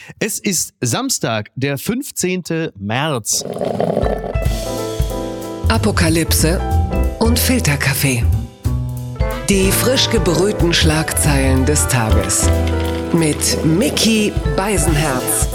Es ist Samstag, der 15. März. Apokalypse und Filterkaffee. Die frisch gebrühten Schlagzeilen des Tages. Mit Micky Beisenherz.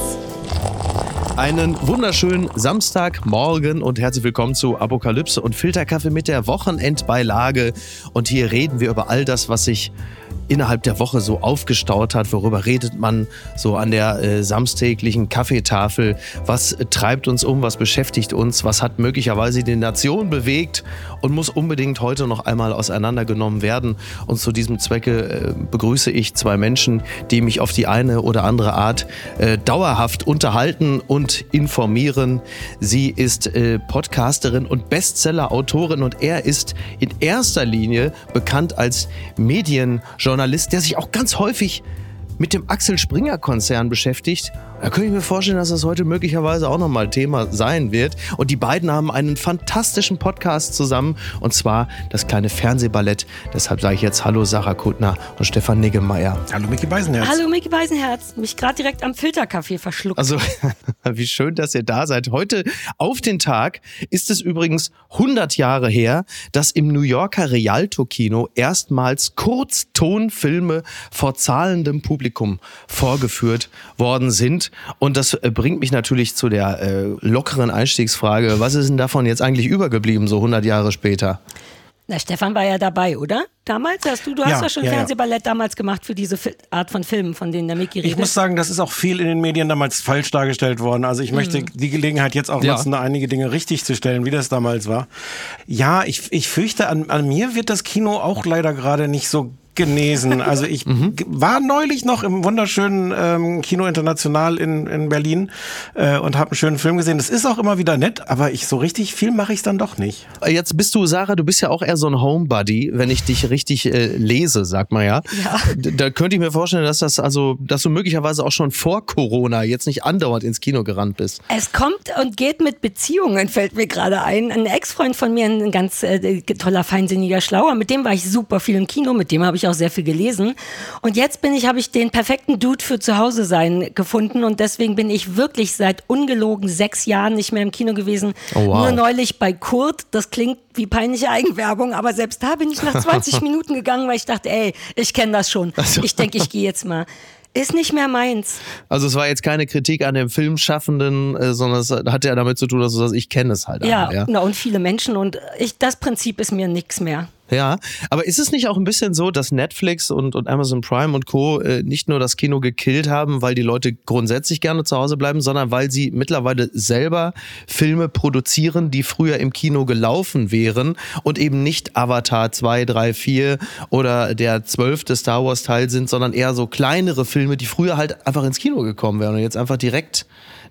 Einen wunderschönen Samstagmorgen und herzlich willkommen zu Apokalypse und Filterkaffee mit der Wochenendbeilage. Und hier reden wir über all das, was sich innerhalb der Woche so aufgestaut hat. Worüber redet man so an der samstäglichen Kaffeetafel? Was treibt uns um? Was beschäftigt uns? Was hat möglicherweise die Nation bewegt und muss unbedingt heute noch einmal auseinandergenommen werden? Und zu diesem Zwecke begrüße ich zwei Menschen, die mich auf die eine oder andere Art dauerhaft unterhalten und informieren. Sie ist Podcasterin und Bestseller-Autorin und er ist in erster Linie bekannt als Medienjournalist, der sich auch ganz häufig mit dem Axel Springer Konzern beschäftigt. Da könnte ich mir vorstellen, dass das heute möglicherweise auch nochmal Thema sein wird. Und die beiden haben einen fantastischen Podcast zusammen, und zwar das kleine Fernsehballett. Deshalb sage ich jetzt Hallo Sarah Kuttner und Stefan Niggemeier. Hallo Micky Beisenherz. Hallo Micky Beisenherz. Mich gerade direkt am Filterkaffee verschluckt. Also, wie schön, dass ihr da seid. Heute auf den Tag ist es übrigens 100 Jahre her, dass im New Yorker Rialto-Kino erstmals Kurztonfilme vor zahlendem Publikum vorgeführt worden sind. Und das bringt mich natürlich zu der lockeren Einstiegsfrage. Was ist denn davon jetzt eigentlich übergeblieben, so 100 Jahre später? Na, Stefan war ja dabei, oder? Damals hast du hast ja schon Fernsehballett damals gemacht für diese Art von Filmen, von denen der Micky redet. Ich muss sagen, das ist auch viel in den Medien damals falsch dargestellt worden. Also ich möchte die Gelegenheit jetzt auch nutzen, da einige Dinge richtig zu stellen, wie das damals war. Ja, ich fürchte, an mir wird das Kino auch leider gerade nicht so genesen. Also ich war neulich noch im wunderschönen Kino International in Berlin und habe einen schönen Film gesehen. Das ist auch immer wieder nett, aber so richtig viel mache ich es dann doch nicht. Jetzt bist du, Sarah, du bist ja auch eher so ein Homebody, wenn ich dich richtig lese, sagt man ja. Da könnte ich mir vorstellen, dass du möglicherweise auch schon vor Corona jetzt nicht andauernd ins Kino gerannt bist. Es kommt und geht mit Beziehungen, fällt mir gerade ein. Ein Ex-Freund von mir, ein ganz toller, feinsinniger Schlauer, mit dem war ich super viel im Kino, mit dem habe ich auch sehr viel gelesen. Und jetzt habe ich den perfekten Dude für zu Hause sein gefunden und deswegen bin ich wirklich seit ungelogen 6 Jahren nicht mehr im Kino gewesen. Oh, wow. Nur neulich bei Kurt, das klingt wie peinliche Eigenwerbung, aber selbst da bin ich nach 20 Minuten gegangen, weil ich dachte, ich kenne das schon. Ich denke, ich gehe jetzt mal. Ist nicht mehr meins. Also es war jetzt keine Kritik an dem Filmschaffenden, sondern es hat ja damit zu tun, dass du sagst, ich kenne es halt. Ja, und viele Menschen und das Prinzip ist mir nichts mehr. Ja, aber ist es nicht auch ein bisschen so, dass Netflix und Amazon Prime und Co. Nicht nur das Kino gekillt haben, weil die Leute grundsätzlich gerne zu Hause bleiben, sondern weil sie mittlerweile selber Filme produzieren, die früher im Kino gelaufen wären und eben nicht Avatar 2, 3, 4 oder der 12. Star Wars Teil sind, sondern eher so kleinere Filme, die früher halt einfach ins Kino gekommen wären und jetzt einfach direct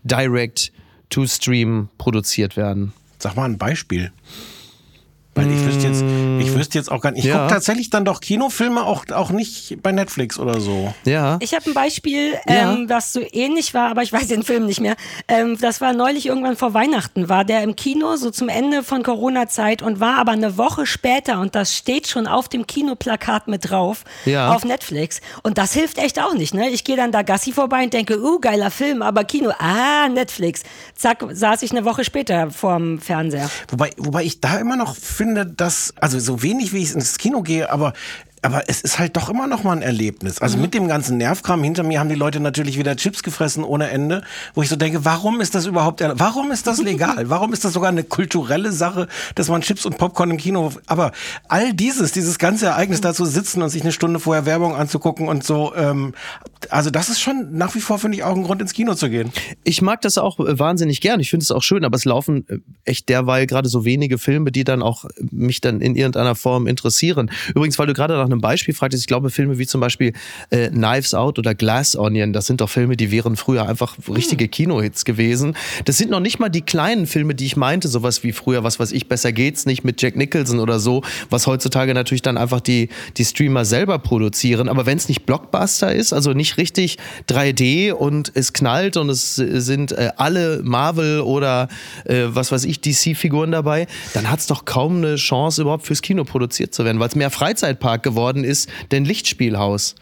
to Stream produziert werden. Sag mal ein Beispiel. Weil ich wüsste jetzt auch gar nicht. Ich gucke tatsächlich dann doch Kinofilme auch nicht bei Netflix oder so. Ja. Ich habe ein Beispiel, was so ähnlich war, aber ich weiß den Film nicht mehr. Das war neulich irgendwann vor Weihnachten, war der im Kino, so zum Ende von Corona-Zeit und war aber eine Woche später und das steht schon auf dem Kinoplakat mit drauf, auf Netflix. Und das hilft echt auch nicht, ne? Ich gehe dann da Gassi vorbei und denke, geiler Film, aber Kino, Netflix. Zack, saß ich eine Woche später vorm Fernseher. Wobei ich da immer noch finde, dass, also so wenig wie ich ins Kino gehe, aber es ist halt doch immer noch mal ein Erlebnis. Also mit dem ganzen Nervkram hinter mir haben die Leute natürlich wieder Chips gefressen ohne Ende, wo ich so denke, warum ist das legal? Warum ist das sogar eine kulturelle Sache, dass man Chips und Popcorn im Kino, aber all dieses ganze Ereignis dazu sitzen und sich eine Stunde vorher Werbung anzugucken und so, also das ist schon nach wie vor, finde ich, auch ein Grund ins Kino zu gehen. Ich mag das auch wahnsinnig gern. Ich finde es auch schön, aber es laufen echt derweil gerade so wenige Filme, die dann auch mich dann in irgendeiner Form interessieren. Übrigens, weil du gerade nach einem Beispiel fragtest, ich glaube Filme wie zum Beispiel Knives Out oder Glass Onion, das sind doch Filme, die wären früher einfach richtige Kinohits gewesen. Das sind noch nicht mal die kleinen Filme, die ich meinte, sowas wie früher, was weiß ich, Besser geht's nicht mit Jack Nicholson oder so, was heutzutage natürlich dann einfach die Streamer selber produzieren. Aber wenn es nicht Blockbuster ist, also nicht richtig 3D und es knallt und es sind alle Marvel oder was weiß ich, DC-Figuren dabei, dann hat es doch kaum eine Chance überhaupt fürs Kino produziert zu werden, weil es mehr Freizeitpark geworden ist denn Lichtspielhaus.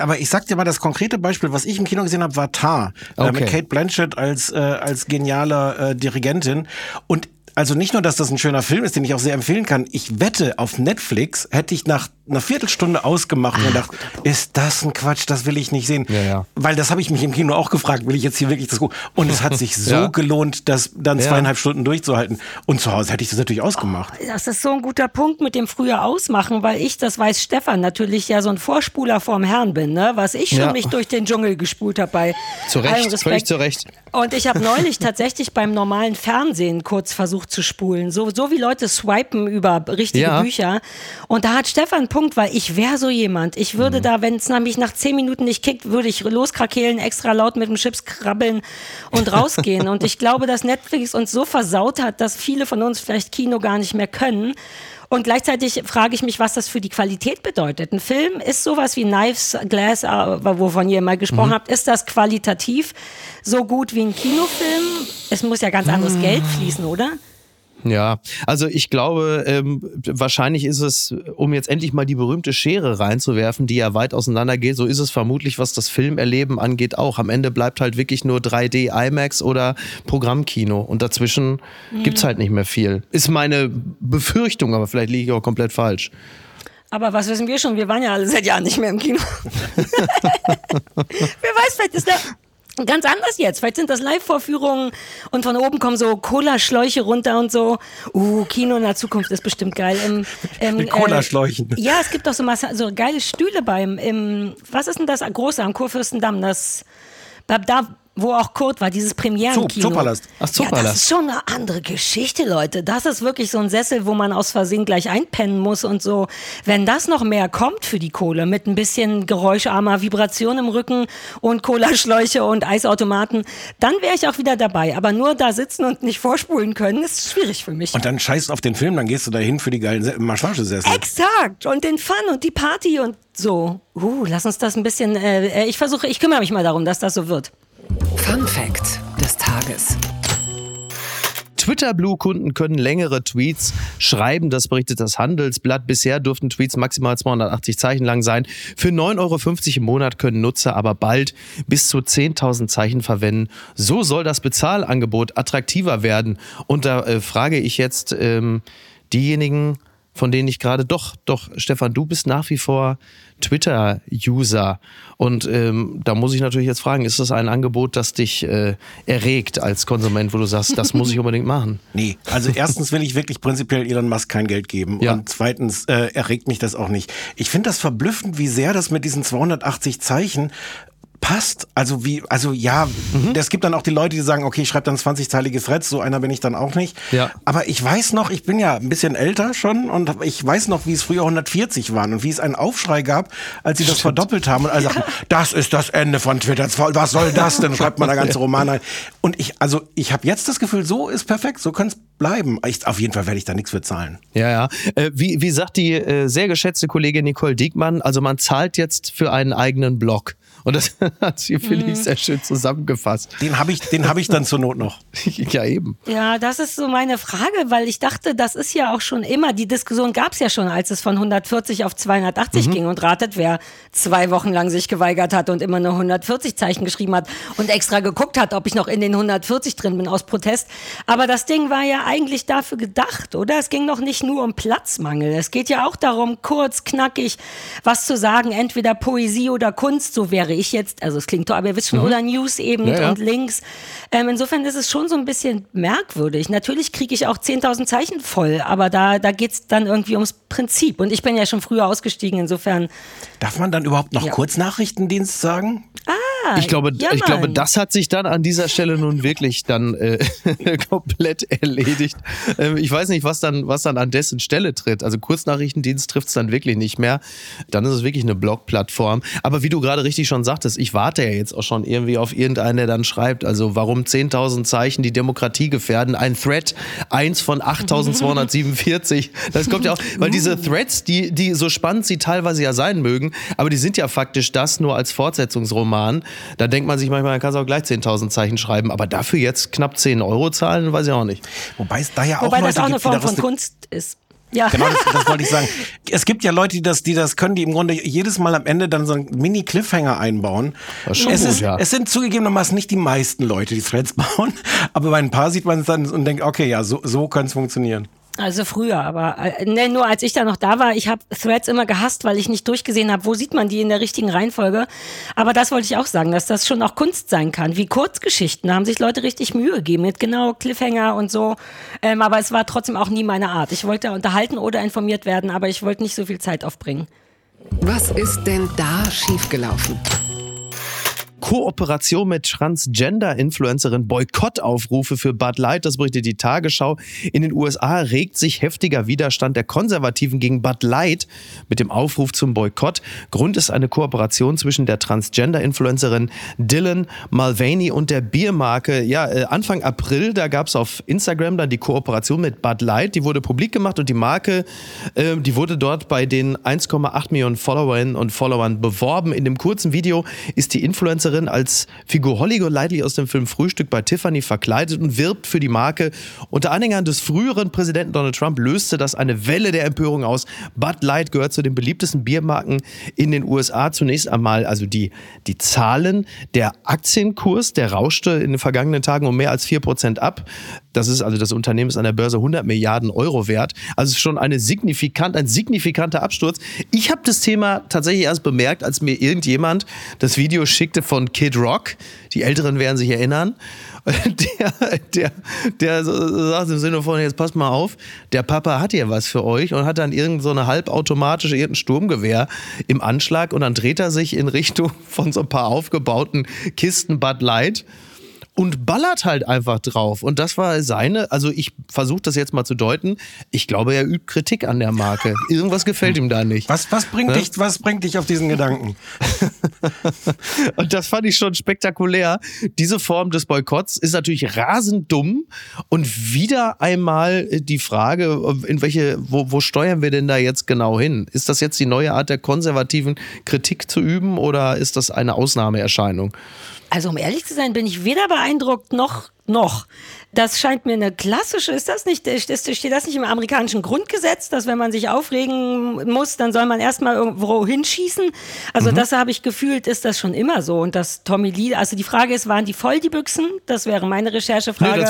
aber ich sag dir mal, das konkrete Beispiel, was ich im Kino gesehen habe, war Tar. Mit Cate Blanchett als genialer Dirigentin. Und also nicht nur, dass das ein schöner Film ist, den ich auch sehr empfehlen kann. Ich wette, auf Netflix hätte ich nach einer Viertelstunde ausgemacht und gedacht, ist das ein Quatsch, das will ich nicht sehen. Ja. Weil das habe ich mich im Kino auch gefragt, will ich jetzt hier wirklich das gucken? Und es hat sich so gelohnt, das dann 2,5 Stunden durchzuhalten. Und zu Hause hätte ich das natürlich ausgemacht. Das ist so ein guter Punkt mit dem früher ausmachen, weil ich, das weiß Stefan, natürlich ja so ein Vorspuler vorm Herrn bin, ne? Was ich schon mich durch den Dschungel gespult habe bei zu Recht, völlig zu Recht. Und ich habe neulich tatsächlich beim normalen Fernsehen kurz versucht zu spulen. So wie Leute swipen über richtige Bücher. Und da hat Stefan einen Punkt, weil ich wäre so jemand. Ich würde da, wenn es mich nach 10 Minuten nicht kickt, würde ich loskrakeelen, extra laut mit dem Chips krabbeln und rausgehen. Und ich glaube, dass Netflix uns so versaut hat, dass viele von uns vielleicht Kino gar nicht mehr können. Und gleichzeitig frage ich mich, was das für die Qualität bedeutet. Ein Film ist sowas wie Knives, Glass, wovon ihr mal gesprochen habt. Ist das qualitativ so gut wie ein Kinofilm? Es muss ja ganz anderes Geld fließen, oder? Ja, also ich glaube, wahrscheinlich ist es, um jetzt endlich mal die berühmte Schere reinzuwerfen, die ja weit auseinander geht, so ist es vermutlich, was das Filmerleben angeht auch. Am Ende bleibt halt wirklich nur 3D, IMAX oder Programmkino und dazwischen gibt's halt nicht mehr viel. Ist meine Befürchtung, aber vielleicht liege ich auch komplett falsch. Aber was wissen wir schon? Wir waren ja alle seit Jahren nicht mehr im Kino. Wer weiß, vielleicht ist ganz anders jetzt. Vielleicht sind das Live-Vorführungen und von oben kommen so Cola-Schläuche runter und so. Kino in der Zukunft ist bestimmt geil. Mit Cola-Schläuchen. Ja, es gibt doch so geile Stühle was ist denn das große am Kurfürstendamm? Da, wo auch Kurt war, dieses Premierenkino. Zoopalast. Ach, Zoopalast. Ja, das ist schon eine andere Geschichte, Leute. Das ist wirklich so ein Sessel, wo man aus Versehen gleich einpennen muss und so. Wenn das noch mehr kommt für die Kohle, mit ein bisschen geräuscharmer Vibration im Rücken und Cola-Schläuche und Eisautomaten, dann wäre ich auch wieder dabei. Aber nur da sitzen und nicht vorspulen können, ist schwierig für mich. Und dann scheißt auf den Film, dann gehst du dahin für die geilen Massagesessel. Exakt. Und den Fun und die Party und so. Lass uns das ein bisschen, ich kümmere mich mal darum, dass das so wird. Fun Fact des Tages. Twitter-Blue-Kunden können längere Tweets schreiben, das berichtet das Handelsblatt. Bisher durften Tweets maximal 280 Zeichen lang sein. Für 9,50 € im Monat können Nutzer aber bald bis zu 10.000 Zeichen verwenden. So soll das Bezahlangebot attraktiver werden. Und da frage ich jetzt diejenigen, von denen ich gerade, doch, Stefan, du bist nach wie vor Twitter-User und da muss ich natürlich jetzt fragen, ist das ein Angebot, das dich erregt als Konsument, wo du sagst, das muss ich unbedingt machen? Nee, also erstens will ich wirklich prinzipiell Elon Musk kein Geld geben und zweitens erregt mich das auch nicht. Ich finde das verblüffend, wie sehr das mit diesen 280 Zeichen passt. Es gibt dann auch die Leute, die sagen, okay, ich schreibe dann 20-teilige Threads, so einer bin ich dann auch nicht. Ja. Aber ich weiß noch, ich bin ja ein bisschen älter schon und ich weiß noch, wie es früher 140 waren und wie es einen Aufschrei gab, als sie das verdoppelt haben und alle sagten, das ist das Ende von Twitter, was soll das denn? Schreibt man da ganze Romane rein. Und ich habe jetzt das Gefühl, so ist perfekt, so kann es bleiben. Auf jeden Fall werde ich da nichts für zahlen. Ja. Wie sagt die sehr geschätzte Kollegin Nicole Diekmann, also man zahlt jetzt für einen eigenen Blog. Und das hat sie, finde ich, sehr schön zusammengefasst. Den hab ich dann zur Not noch. Ja, eben. Ja, das ist so meine Frage, weil ich dachte, das ist ja auch schon immer, die Diskussion gab es ja schon, als es von 140 auf 280 ging. Und ratet, wer 2 Wochen lang sich geweigert hat und immer nur 140 Zeichen geschrieben hat und extra geguckt hat, ob ich noch in den 140 drin bin aus Protest. Aber das Ding war ja eigentlich dafür gedacht, oder? Es ging doch nicht nur um Platzmangel. Es geht ja auch darum, kurz, knackig was zu sagen, entweder Poesie oder Kunst, so wäre ich jetzt, also es klingt toll, aber ihr wisst schon, oder News eben und Links. Insofern ist es schon so ein bisschen merkwürdig. Natürlich kriege ich auch 10.000 Zeichen voll, aber da geht's dann irgendwie ums Prinzip. Und ich bin ja schon früher ausgestiegen, insofern. Darf man dann überhaupt noch Kurznachrichtendienst sagen? Ich glaube, das hat sich dann an dieser Stelle nun wirklich dann komplett erledigt. Ich weiß nicht, was dann an dessen Stelle tritt. Also Kurznachrichtendienst trifft es dann wirklich nicht mehr. Dann ist es wirklich eine Blog-Plattform. Aber wie du gerade richtig schon sagtest, ich warte ja jetzt auch schon irgendwie auf irgendeinen, der dann schreibt, also warum 10.000 Zeichen die Demokratie gefährden. Ein Thread, 1 von 8.247. Das kommt ja auch, weil diese Threads, die so spannend sie teilweise ja sein mögen, aber die sind ja faktisch das nur als Fortsetzungsroman. Da denkt man sich manchmal, man kann es auch gleich 10.000 Zeichen schreiben, aber dafür jetzt knapp 10 € zahlen, weiß ich auch nicht. Wobei es da ja auch Wobei Leute das auch eine gibt, Form von Kunst ist. Ja. Genau, das wollte ich sagen. Es gibt ja Leute, die das können, die im Grunde jedes Mal am Ende dann so einen Mini-Cliffhanger einbauen. Das ist schon gut, ja. Es sind zugegebenermaßen nicht die meisten Leute, die Threads bauen, aber bei ein paar sieht man es dann und denkt, okay, ja, so kann es funktionieren. Also früher, aber nur als ich da noch da war, ich habe Threads immer gehasst, weil ich nicht durchgesehen habe, wo sieht man die in der richtigen Reihenfolge. Aber das wollte ich auch sagen, dass das schon auch Kunst sein kann, wie Kurzgeschichten. Da haben sich Leute richtig Mühe gegeben mit genau Cliffhanger und so. Aber es war trotzdem auch nie meine Art. Ich wollte unterhalten oder informiert werden, aber ich wollte nicht so viel Zeit aufbringen. Was ist denn da schiefgelaufen? Kooperation mit Transgender-Influencerin, Boykottaufrufe für Bud Light, das berichtet die Tagesschau. In den USA regt sich heftiger Widerstand der Konservativen gegen Bud Light mit dem Aufruf zum Boykott. Grund ist eine Kooperation zwischen der Transgender-Influencerin Dylan Mulvaney und der Biermarke. Ja, Anfang April, da gab es auf Instagram dann die Kooperation mit Bud Light. Die wurde publik gemacht und die Marke, die wurde dort bei den 1,8 Millionen Followerinnen und Followern beworben. In dem kurzen Video ist die Influencerin als Figur Holly Golightly aus dem Film Frühstück bei Tiffany verkleidet und wirbt für die Marke. Unter Anhängern des früheren Präsidenten Donald Trump löste das eine Welle der Empörung aus. Bud Light gehört zu den beliebtesten Biermarken in den USA. Zunächst einmal also die Zahlen. Der Aktienkurs, der rauschte in den vergangenen Tagen um mehr als 4% ab. Das Unternehmen ist an der Börse 100 Milliarden Euro wert. Also schon ein signifikanter Absturz. Ich habe das Thema tatsächlich erst bemerkt, als mir irgendjemand das Video schickte von Kid Rock. Die Älteren werden sich erinnern. Der sagt im Sinne von, jetzt passt mal auf, der Papa hat hier was für euch und hat dann irgendein Sturmgewehr im Anschlag und dann dreht er sich in Richtung von so ein paar aufgebauten Kisten Bud Light und ballert halt einfach drauf. Und das war also ich versuche das jetzt mal zu deuten, ich glaube, er übt Kritik an der Marke. Irgendwas gefällt ihm da nicht. Was bringt dich auf diesen Gedanken? Und das fand ich schon spektakulär. Diese Form des Boykotts ist natürlich rasend dumm und wieder einmal die Frage, wo steuern wir denn da jetzt genau hin? Ist das jetzt die neue Art der konservativen Kritik zu üben oder ist das eine Ausnahmeerscheinung? Also um ehrlich zu sein, bin ich weder beeindruckt noch. Das scheint mir eine klassische, steht das nicht im amerikanischen Grundgesetz, dass wenn man sich aufregen muss, dann soll man erstmal irgendwo hinschießen? Also das habe ich gefühlt, ist das schon immer so. Und das Tommy Lee, also die Frage ist, waren die voll, die Büchsen? Das wäre meine Recherchefrage.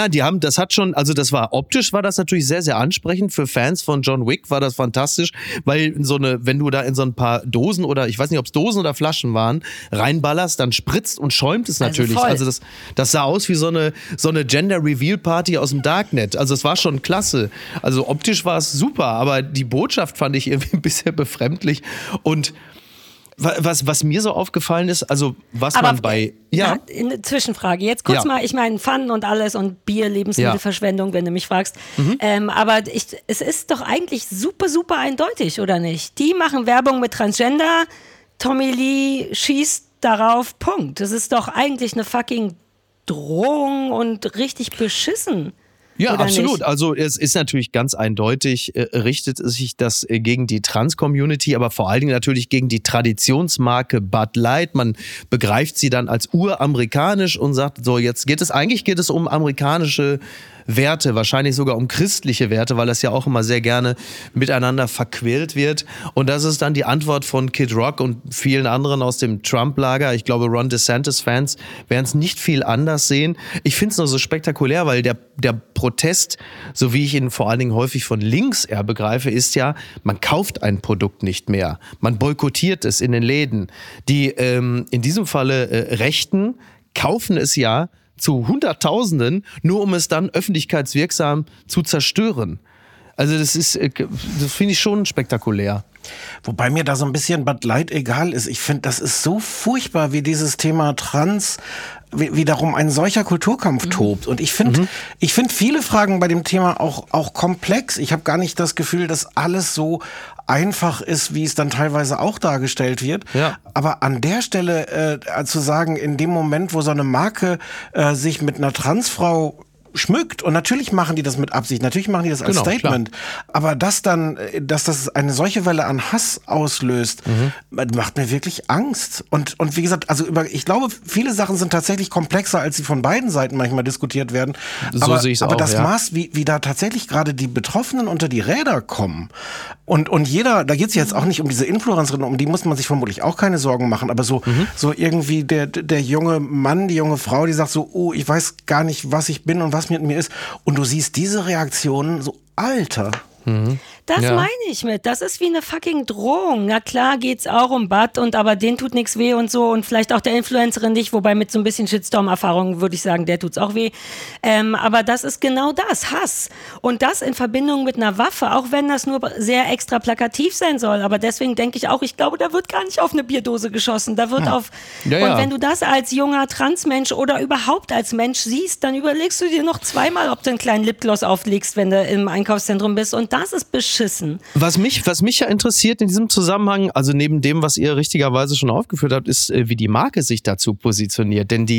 Optisch war das natürlich sehr, sehr ansprechend. Für Fans von John Wick war das fantastisch, weil wenn du da in so ein paar Dosen oder, ich weiß nicht, ob es Dosen oder Flaschen waren, reinballerst, dann spritzt und schäumt es natürlich. Also das sah aus wie so eine Gender-Reveal-Party aus dem Darknet. Also es war schon klasse. Also optisch war es super, aber die Botschaft fand ich irgendwie ein bisschen befremdlich. Und was mir so aufgefallen ist, also was aber man bei... Ja, eine Zwischenfrage. Jetzt kurz mal, ich meine Pfannen und alles und Bier, Lebensmittelverschwendung, wenn du mich fragst. Aber es ist doch eigentlich super, super eindeutig, oder nicht? Die machen Werbung mit Transgender, Tommy Lee schießt darauf, Punkt. Das ist doch eigentlich eine fucking Drohung und richtig beschissen. Ja, absolut. Nicht? Also es ist natürlich ganz eindeutig, richtet sich das gegen die Trans-Community, aber vor allen Dingen natürlich gegen die Traditionsmarke Bud Light. Man begreift sie dann als uramerikanisch und sagt, so jetzt geht es um amerikanische Werte, wahrscheinlich sogar um christliche Werte, weil das ja auch immer sehr gerne miteinander verquält wird. Und das ist dann die Antwort von Kid Rock und vielen anderen aus dem Trump-Lager. Ich glaube, Ron DeSantis-Fans werden es nicht viel anders sehen. Ich finde es nur so spektakulär, weil der Protest, so wie ich ihn vor allen Dingen häufig von links eher begreife, ist ja, man kauft ein Produkt nicht mehr. Man boykottiert es in den Läden. Die in diesem Falle Rechten kaufen es ja zu Hunderttausenden, nur um es dann öffentlichkeitswirksam zu zerstören. Also das finde ich schon spektakulär. Wobei mir da so ein bisschen Bud Light egal ist. Ich finde, das ist so furchtbar, wie dieses Thema Trans, wie darum ein solcher Kulturkampf tobt. Und ich finde viele Fragen bei dem Thema auch komplex. Ich habe gar nicht das Gefühl, dass alles so einfach ist, wie es dann teilweise auch dargestellt wird. Ja. Aber an der Stelle zu sagen, in dem Moment, wo so eine Marke sich mit einer Transfrau schmückt. Und natürlich machen die das mit Absicht, natürlich machen die das als Statement. Klar. Aber dass das eine solche Welle an Hass auslöst, macht mir wirklich Angst. Und wie gesagt, also ich glaube, viele Sachen sind tatsächlich komplexer, als sie von beiden Seiten manchmal diskutiert werden. So sehe ich es auch. Aber das Maß, wie da tatsächlich gerade die Betroffenen unter die Räder kommen. Und jeder, da geht es jetzt auch nicht um diese Influencerin, um die muss man sich vermutlich auch keine Sorgen machen, aber so irgendwie der junge Mann, die junge Frau, die sagt so, oh, ich weiß gar nicht, was ich bin und was mit mir ist. Und du siehst diese Reaktionen so, Alter. Das meine ich mit. Das ist wie eine fucking Drohung. Na klar geht's auch um Bad aber denen tut nichts weh und so und vielleicht auch der Influencerin nicht, wobei mit so ein bisschen Shitstorm-Erfahrung würde ich sagen, der tut's auch weh. Aber das ist genau das, Hass. Und das in Verbindung mit einer Waffe, auch wenn das nur sehr extra plakativ sein soll. Aber deswegen denke ich auch, ich glaube, da wird gar nicht auf eine Bierdose geschossen. Da wird auf... Und wenn du das als junger Transmensch oder überhaupt als Mensch siehst, dann überlegst du dir noch zweimal, ob du einen kleinen Lipgloss auflegst, wenn du im Einkaufszentrum bist. Und das ist beschissen. Was mich ja interessiert in diesem Zusammenhang, also neben dem, was ihr richtigerweise schon aufgeführt habt, ist, wie die Marke sich dazu positioniert. Denn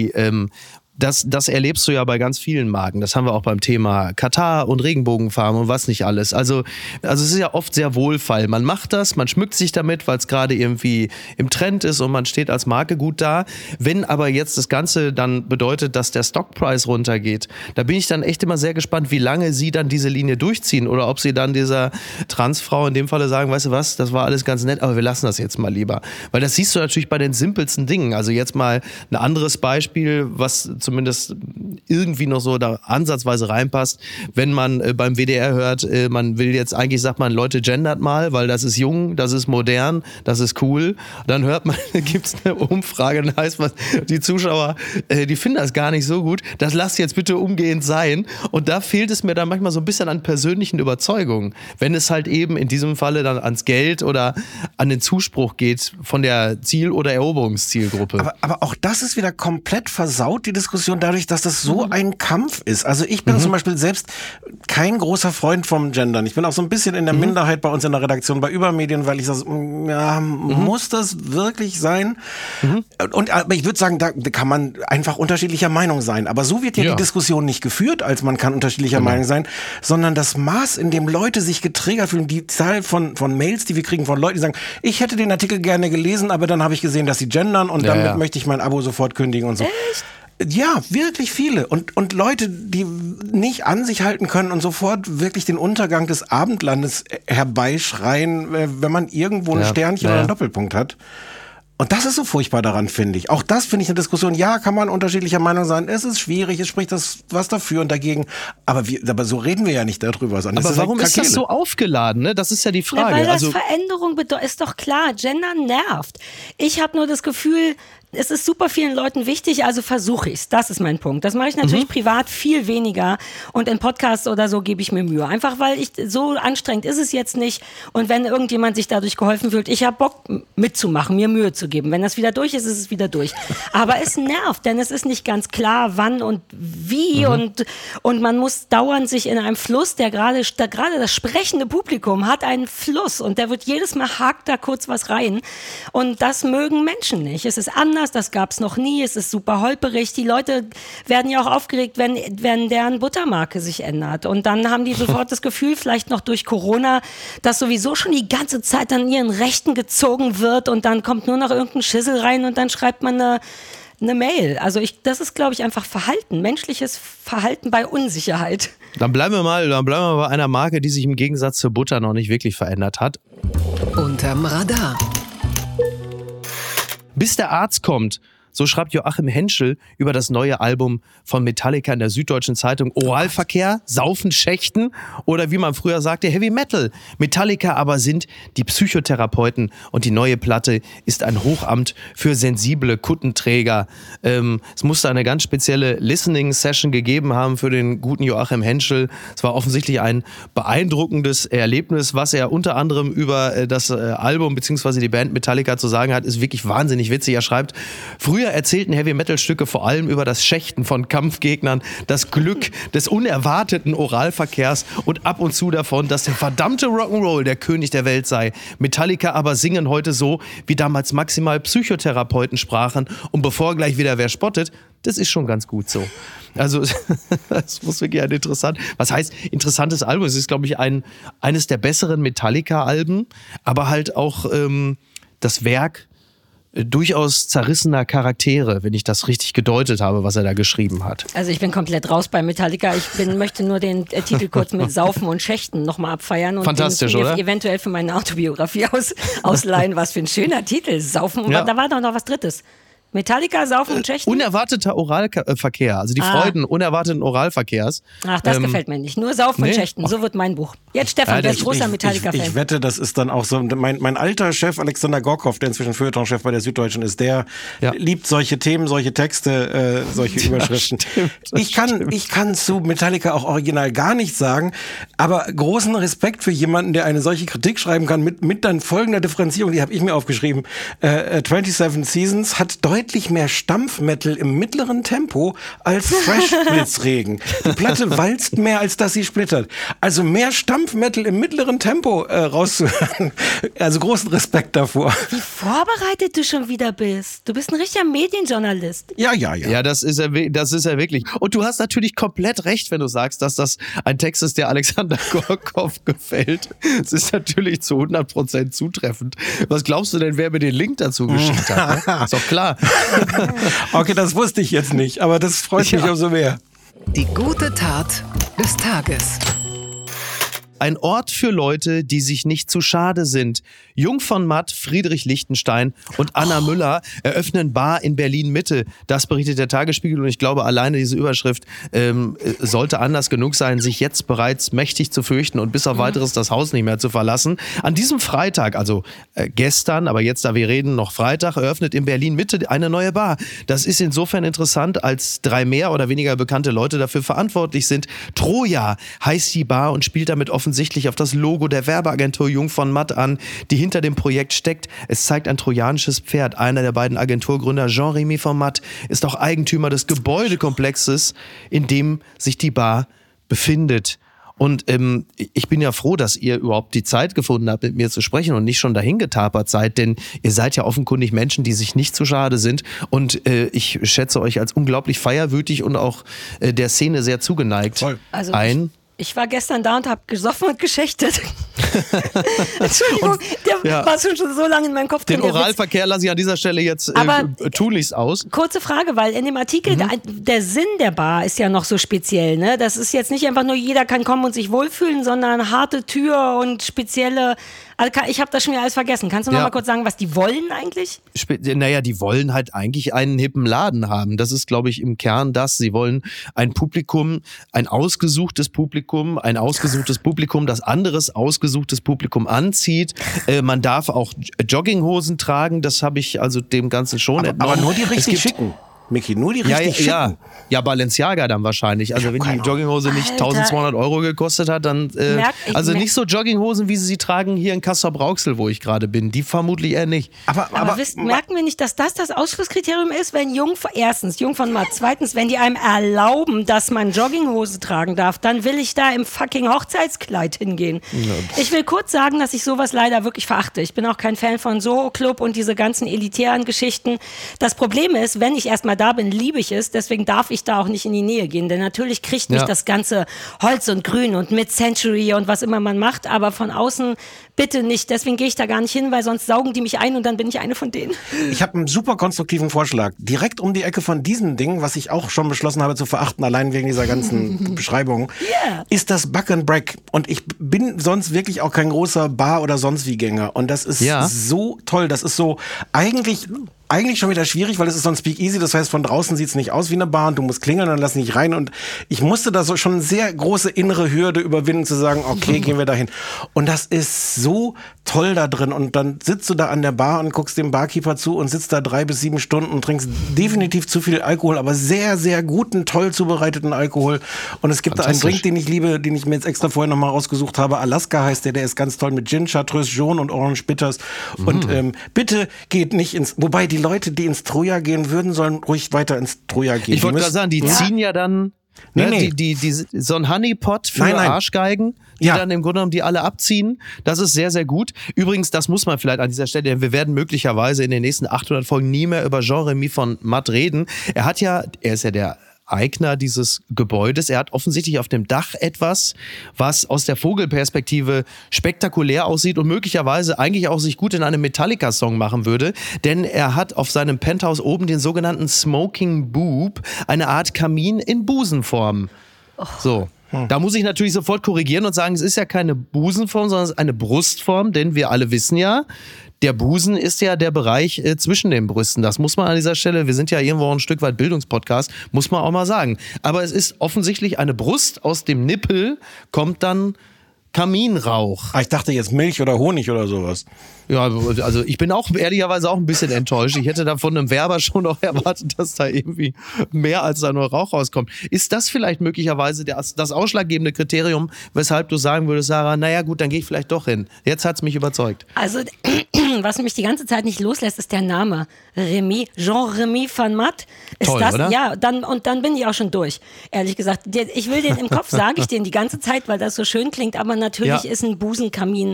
das erlebst du ja bei ganz vielen Marken. Das haben wir auch beim Thema Katar und Regenbogenfarben und was nicht alles. Also es ist ja oft sehr Wohlfall. Man macht das, man schmückt sich damit, weil es gerade irgendwie im Trend ist und man steht als Marke gut da. Wenn aber jetzt das Ganze dann bedeutet, dass der Stockpreis runtergeht, da bin ich dann echt immer sehr gespannt, wie lange sie dann diese Linie durchziehen oder ob sie dann dieser Transfrau in dem Falle sagen, weißt du was, das war alles ganz nett, aber wir lassen das jetzt mal lieber. Weil das siehst du natürlich bei den simpelsten Dingen. Also jetzt mal ein anderes Beispiel, was zumindest irgendwie noch so da ansatzweise reinpasst, wenn man beim WDR hört, man will jetzt eigentlich, sagt man, Leute, gendert mal, weil das ist jung, das ist modern, das ist cool. Dann hört man, gibt es eine Umfrage, dann heißt was, die Zuschauer, die finden das gar nicht so gut, das lasst jetzt bitte umgehend sein. Und da fehlt es mir dann manchmal so ein bisschen an persönlichen Überzeugungen, wenn es halt eben in diesem Falle dann ans Geld oder an den Zuspruch geht von der Ziel- oder Eroberungszielgruppe. Aber auch das ist wieder komplett versaut, die Diskussion, dadurch, dass das so ein Kampf ist. Also ich bin zum Beispiel selbst kein großer Freund vom Gendern. Ich bin auch so ein bisschen in der Minderheit bei uns in der Redaktion, bei Übermedien, weil ich sage, muss das wirklich sein? Aber ich würde sagen, da kann man einfach unterschiedlicher Meinung sein. Aber so wird ja die Diskussion nicht geführt, als man kann unterschiedlicher Meinung sein, sondern das Maß, in dem Leute sich getriggert fühlen, die Zahl von Mails, die wir kriegen von Leuten, die sagen, ich hätte den Artikel gerne gelesen, aber dann habe ich gesehen, dass sie gendern und damit möchte ich mein Abo sofort kündigen und so. Echt? Ja, wirklich viele. Und Leute, die nicht an sich halten können und sofort wirklich den Untergang des Abendlandes herbeischreien, wenn man irgendwo ein Sternchen oder einen Doppelpunkt hat. Und das ist so furchtbar daran, finde ich. Auch das finde ich eine Diskussion. Ja, kann man unterschiedlicher Meinung sein. Es ist schwierig, es spricht das was dafür und dagegen. Aber aber so reden wir ja nicht darüber. Aber warum ist das so aufgeladen? Ne? Das ist ja die Frage. Ja, weil das Veränderung bedeutet, ist doch klar, Gender nervt. Ich habe nur das Gefühl, es ist super vielen Leuten wichtig, also versuche ich's. Das ist mein Punkt. Das mache ich natürlich privat viel weniger und in Podcasts oder so gebe ich mir Mühe. Einfach weil so anstrengend ist es jetzt nicht und wenn irgendjemand sich dadurch geholfen fühlt, ich habe Bock mitzumachen, mir Mühe zu geben. Wenn das wieder durch ist, ist es wieder durch. Aber es nervt, denn es ist nicht ganz klar, wann und wie und man muss dauernd sich in einem Fluss, der gerade das sprechende Publikum hat einen Fluss und der wird jedes Mal hakt da kurz was rein und das mögen Menschen nicht. Es ist anders. Das gab's noch nie, es ist super holperig. Die Leute werden ja auch aufgeregt, wenn deren Buttermarke sich ändert. Und dann haben die sofort das Gefühl, vielleicht noch durch Corona, dass sowieso schon die ganze Zeit an ihren Rechten gezogen wird und dann kommt nur noch irgendein Schissel rein und dann schreibt man eine Mail. Also das ist, glaube ich, einfach Verhalten, menschliches Verhalten bei Unsicherheit. Dann bleiben wir mal bei einer Marke, die sich im Gegensatz zur Butter noch nicht wirklich verändert hat. Unterm Radar. Bis der Arzt kommt, so schreibt Joachim Henschel über das neue Album von Metallica in der Süddeutschen Zeitung. Oralverkehr, Saufen, Schächten oder wie man früher sagte, Heavy Metal. Metallica aber sind die Psychotherapeuten und die neue Platte ist ein Hochamt für sensible Kuttenträger. Es musste eine ganz spezielle Listening-Session gegeben haben für den guten Joachim Henschel. Es war offensichtlich ein beeindruckendes Erlebnis. Was er unter anderem über das Album bzw. die Band Metallica zu sagen hat, ist wirklich wahnsinnig witzig. Er schreibt, früher Früher erzählten Heavy-Metal-Stücke vor allem über das Schächten von Kampfgegnern, das Glück des unerwarteten Oralverkehrs und ab und zu davon, dass der verdammte Rock'n'Roll der König der Welt sei. Metallica aber singen heute so, wie damals maximal Psychotherapeuten sprachen. Und bevor gleich wieder wer spottet, das ist schon ganz gut so. Also das muss wirklich was heißt interessantes Album? Es ist, glaube ich, eines der besseren Metallica-Alben, aber halt auch das Werk durchaus zerrissener Charaktere, wenn ich das richtig gedeutet habe, was er da geschrieben hat. Also ich bin komplett raus bei Metallica. Möchte nur den Titel kurz mit Saufen und Schächten nochmal abfeiern und fantastisch, den oder? Eventuell für meine Autobiografie ausleihen. Was für ein schöner Titel. Saufen. Und da war doch noch was Drittes. Metallica, Saufen und Schächten? Unerwarteter Oralverkehr, also die Freuden unerwarteten Oralverkehrs. Ach, das gefällt mir nicht. Nur Saufen und Schächten, so wird mein Buch. Jetzt Stefan, der ist großer Metallica-Fan. Ich wette, das ist dann auch so, mein alter Chef Alexander Gorkow, der inzwischen Feuilleton-Chef bei der Süddeutschen ist, der liebt solche Themen, solche Texte, solche Überschriften. Ich kann zu Metallica auch original gar nichts sagen, aber großen Respekt für jemanden, der eine solche Kritik schreiben kann, mit dann folgender Differenzierung, die habe ich mir aufgeschrieben. 27 Seasons hat deutlich mehr Stampfmetal im mittleren Tempo als Thrash-Blitzregen. Die Platte walzt mehr, als dass sie splittert. Also mehr Stampfmetal im mittleren Tempo rauszuhören. Also großen Respekt davor. Wie vorbereitet du schon wieder bist. Du bist ein richtiger Medienjournalist. Ja. Ja, das ist er wirklich. Und du hast natürlich komplett recht, wenn du sagst, dass das ein Text ist, der Alexander Gorkow gefällt. Es ist natürlich zu 100% zutreffend. Was glaubst du denn, wer mir den Link dazu geschickt hat? Ne? Ist doch klar. Okay, das wusste ich jetzt nicht, aber das freut mich umso mehr. Die gute Tat des Tages. Ein Ort für Leute, die sich nicht zu schade sind. Jung von Matt, Friedrich Lichtenstein und Anna Müller eröffnen Bar in Berlin-Mitte. Das berichtet der Tagesspiegel und ich glaube, alleine diese Überschrift sollte Anlass genug sein, sich jetzt bereits mächtig zu fürchten und bis auf Weiteres das Haus nicht mehr zu verlassen. An diesem Freitag, also gestern, aber jetzt, da wir reden, noch Freitag, eröffnet in Berlin-Mitte eine neue Bar. Das ist insofern interessant, als 3 mehr oder weniger bekannte Leute dafür verantwortlich sind. Troja heißt die Bar und spielt damit offensichtlich auf das Logo der Werbeagentur Jung von Matt an, die hinter dem Projekt steckt. Es zeigt ein trojanisches Pferd. Einer der beiden Agenturgründer, Jean-Remy von Matt, ist auch Eigentümer des Gebäudekomplexes, in dem sich die Bar befindet. Und ich bin ja froh, dass ihr überhaupt die Zeit gefunden habt, mit mir zu sprechen und nicht schon dahin getapert seid, denn ihr seid ja offenkundig Menschen, die sich nicht zu schade sind. Und ich schätze euch als unglaublich feierwütig und auch der Szene sehr zugeneigt Voll. Also ich war gestern da und habe gesoffen und geschächtet. Entschuldigung, der war schon so lange in meinem Kopf drin. Den Oralverkehr lasse ich an dieser Stelle jetzt tunlichst aus. Kurze Frage, weil in dem Artikel, der Sinn der Bar ist ja noch so speziell. Ne? Das ist jetzt nicht einfach nur, jeder kann kommen und sich wohlfühlen, sondern harte Tür und spezielle... Also ich habe das schon wieder alles vergessen. Kannst du noch mal kurz sagen, was die wollen eigentlich? Naja, die wollen halt eigentlich einen hippen Laden haben. Das ist, glaube ich, im Kern das. Sie wollen ein Publikum, ein ausgesuchtes Publikum, das anderes ausgesuchtes Publikum anzieht. Man darf auch Jogginghosen tragen. Das habe ich also dem Ganzen schon entnommen. Aber nur die richtig schicken. Micky, nur die richtig schicken. Ja, Balenciaga dann wahrscheinlich. Also wenn die Jogginghose nicht 1200 € gekostet hat, dann nicht so Jogginghosen, wie sie tragen hier in Castrop-Rauxel, wo ich gerade bin. Die vermutlich eher nicht. Aber merken wir nicht, dass das Ausschlusskriterium ist, wenn erstens Jung von Matt, zweitens, wenn die einem erlauben, dass man Jogginghose tragen darf, dann will ich da im fucking Hochzeitskleid hingehen. Ja. Ich will kurz sagen, dass ich sowas leider wirklich verachte. Ich bin auch kein Fan von Soho Club und diese ganzen elitären Geschichten. Das Problem ist, wenn ich erstmal da bin, liebe ich es, deswegen darf ich da auch nicht in die Nähe gehen, denn natürlich kriegt mich das ganze Holz und Grün und Mid-Century und was immer man macht, aber von außen bitte nicht, deswegen gehe ich da gar nicht hin, weil sonst saugen die mich ein und dann bin ich eine von denen. Ich habe einen super konstruktiven Vorschlag, direkt um die Ecke von diesem Ding, was ich auch schon beschlossen habe zu verachten, allein wegen dieser ganzen Beschreibung, ist das Buck and Break und ich bin sonst wirklich auch kein großer Bar- oder sonst wie Gänger und das ist so toll, das ist so eigentlich schon wieder schwierig, weil es ist so ein Speakeasy, das heißt, von draußen sieht es nicht aus wie eine Bar und du musst klingeln und dann lass nicht rein und ich musste da so schon eine sehr große innere Hürde überwinden, zu sagen, okay, gehen wir dahin. Und das ist so toll da drin und dann sitzt du da an der Bar und guckst dem Barkeeper zu und sitzt da 3 bis 7 Stunden und trinkst definitiv zu viel Alkohol, aber sehr, sehr guten, toll zubereiteten Alkohol und es gibt da einen Drink, den ich liebe, den ich mir jetzt extra vorher nochmal rausgesucht habe, Alaska heißt der ist ganz toll mit Gin, Chartreuse Jaune und Orange Bitters und bitte geht nicht wobei die Leute, die ins Troja gehen würden, sollen ruhig weiter ins Troja gehen. Ich wollte gerade sagen, die ziehen ja dann Die, so ein Honeypot für Arschgeigen, die dann im Grunde genommen die alle abziehen. Das ist sehr, sehr gut. Übrigens, das muss man vielleicht an dieser Stelle, denn wir werden möglicherweise in den nächsten 800 Folgen nie mehr über Jean-Remy von Matt reden. Er ist ja der Eigner dieses Gebäudes. Er hat offensichtlich auf dem Dach etwas, was aus der Vogelperspektive spektakulär aussieht und möglicherweise eigentlich auch sich gut in einem Metallica-Song machen würde, denn er hat auf seinem Penthouse oben den sogenannten Smoking Boob, eine Art Kamin in Busenform. So. Da muss ich natürlich sofort korrigieren und sagen, es ist ja keine Busenform, sondern es ist eine Brustform, denn wir alle wissen ja, der Busen ist ja der Bereich zwischen den Brüsten. Das muss man an dieser Stelle, wir sind ja irgendwo auch ein Stück weit Bildungspodcast, muss man auch mal sagen. Aber es ist offensichtlich eine Brust, aus dem Nippel kommt dann Kaminrauch. Ich dachte jetzt Milch oder Honig oder sowas. Ja, also ich bin auch ehrlicherweise auch ein bisschen enttäuscht. Ich hätte da von einem Werber schon noch erwartet, dass da irgendwie mehr als da nur Rauch rauskommt. Ist das vielleicht möglicherweise das ausschlaggebende Kriterium, weshalb du sagen würdest, Sarah, naja gut, dann gehe ich vielleicht doch hin. Jetzt hat's mich überzeugt. Also, was mich die ganze Zeit nicht loslässt, ist der Name. Remy, Jean-Remy van Matt. Ist toll, das, oder? Ja, dann bin ich auch schon durch, ehrlich gesagt. Ich will den im Kopf, sage ich den die ganze Zeit, weil das so schön klingt, aber natürlich ist ein Busenkamin.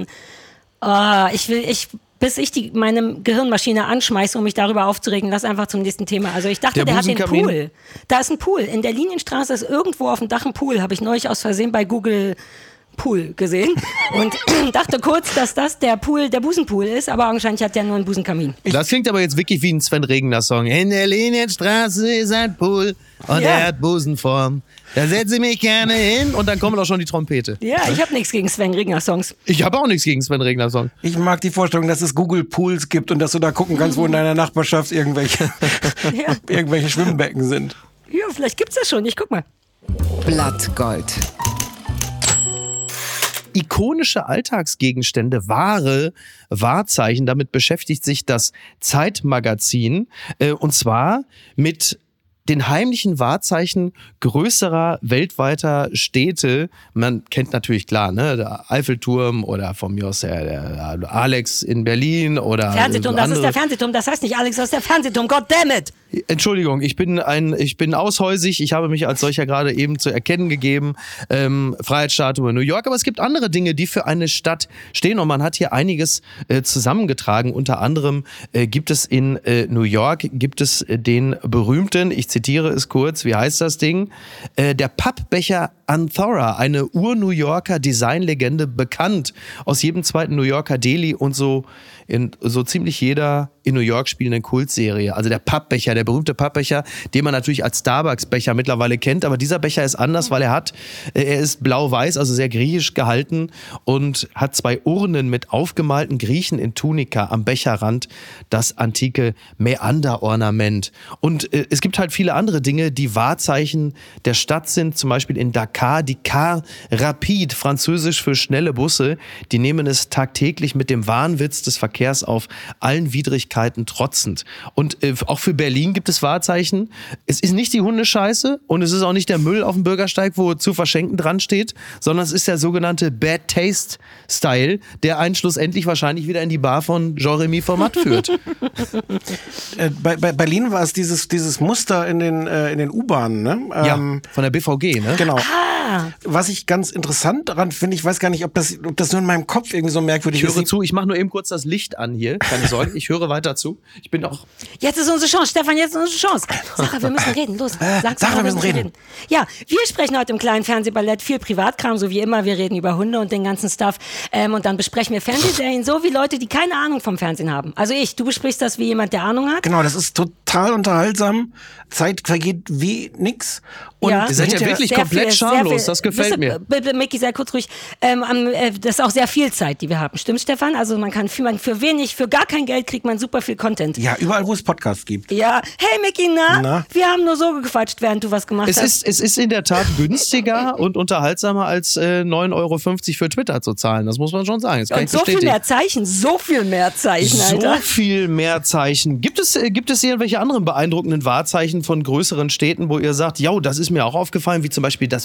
Bis ich meine Gehirnmaschine anschmeiße, um mich darüber aufzuregen, lass einfach zum nächsten Thema. Also ich dachte, der hat den Pool. Da ist ein Pool. In der Linienstraße ist irgendwo auf dem Dach ein Pool. Habe ich neulich aus Versehen bei Google Pool gesehen und dachte kurz, dass das der Busenpool ist, aber augenscheinlich hat der nur einen Busenkamin. Das klingt aber jetzt wirklich wie ein Sven Regner Song. In der Linienstraße ist ein Pool und er hat Busenform. Da setze ich mich gerne hin und dann kommt auch schon die Trompete. Ja, ich habe nichts gegen Sven Regner Songs. Ich habe auch nichts gegen Sven Regner Songs. Ich mag die Vorstellung, dass es Google Pools gibt und dass du da gucken kannst, wo in deiner Nachbarschaft irgendwelche Schwimmbecken sind. Ja, vielleicht gibt's das schon. Ich guck mal. Blattgold. Ikonische Alltagsgegenstände, wahre Wahrzeichen, damit beschäftigt sich das Zeitmagazin und zwar mit den heimlichen Wahrzeichen größerer weltweiter Städte. Man kennt natürlich klar, ne, der Eiffelturm oder von mir aus der Alex in Berlin oder Fernsehturm, das ist der Fernsehturm, das heißt nicht Alex, das ist der Fernsehturm, goddammit! Entschuldigung, ich bin aushäusig, ich habe mich als solcher gerade eben zu erkennen gegeben, Freiheitsstatue New York, aber es gibt andere Dinge, die für eine Stadt stehen und man hat hier einiges zusammengetragen, unter anderem gibt es in New York, den berühmten, ich zitiere es kurz, wie heißt das Ding? Der Pappbecher Anthora, eine Ur-New Yorker Designlegende, bekannt aus jedem zweiten New Yorker Deli und so in so ziemlich jeder in New York spielenden Kultserie. Also der Pappbecher, der berühmte Pappbecher, den man natürlich als Starbucks-Becher mittlerweile kennt, aber dieser Becher ist anders, weil er ist blau-weiß, also sehr griechisch gehalten und hat zwei Urnen mit aufgemalten Griechen in Tunika am Becherrand, das antike Mäander-Ornament. Und es gibt halt viele andere Dinge, die Wahrzeichen der Stadt sind, zum Beispiel in Dakar die Car Rapide, französisch für schnelle Busse, die nehmen es tagtäglich mit dem Wahnwitz des Verkehrs auf, allen Widrigkeiten trotzend. Und auch für Berlin gibt es Wahrzeichen. Es ist nicht die Hundescheiße und es ist auch nicht der Müll auf dem Bürgersteig, wo zu verschenken dran steht, sondern es ist der sogenannte Bad Taste Style, der einen schlussendlich wahrscheinlich wieder in die Bar von Jean-Remy von Matt führt. Bei Berlin war es dieses Muster in den U-Bahnen, ne? Ja, von der BVG, ne? Genau. Was ich ganz interessant daran finde, ich weiß gar nicht, ob das nur in meinem Kopf irgendwie so merkwürdig ist. Ich höre zu, ich mache nur eben kurz das Licht an hier. Keine Sorge, ich höre weiter zu. Ich bin auch... Jetzt ist unsere Chance, Stefan, jetzt ist unsere Chance. Sarah, wir müssen reden, los. Sarah, wir müssen reden. Ja, wir sprechen heute im kleinen Fernsehballett viel Privatkram, so wie immer. Wir reden über Hunde und den ganzen Stuff. Und dann besprechen wir Fernsehserien, so wie Leute, die keine Ahnung vom Fernsehen haben. Also du besprichst das wie jemand, der Ahnung hat. Genau, das ist total unterhaltsam. Zeit vergeht wie nix. Und ihr seid ja wirklich komplett schamlos, das gefällt mir. Bitte, Micky, sei kurz ruhig. Das ist auch sehr viel Zeit, die wir haben. Stimmt, Stefan? Also man kann für gar kein Geld kriegt man super viel Content. Ja, überall, wo es Podcasts gibt. Ja, hey Micky, na? Wir haben nur so gequatscht, während du was gemacht hast. Es ist in der Tat günstiger und unterhaltsamer als 9,50 Euro für Twitter zu zahlen. Das muss man schon sagen. Das kann ich bestätigen. So viel mehr Zeichen, Alter. So viel mehr Zeichen. Gibt es irgendwelche anderen beeindruckenden Wahrzeichen von größeren Städten, wo ihr sagt, ja, das ist mir auch aufgefallen, wie zum Beispiel das Metro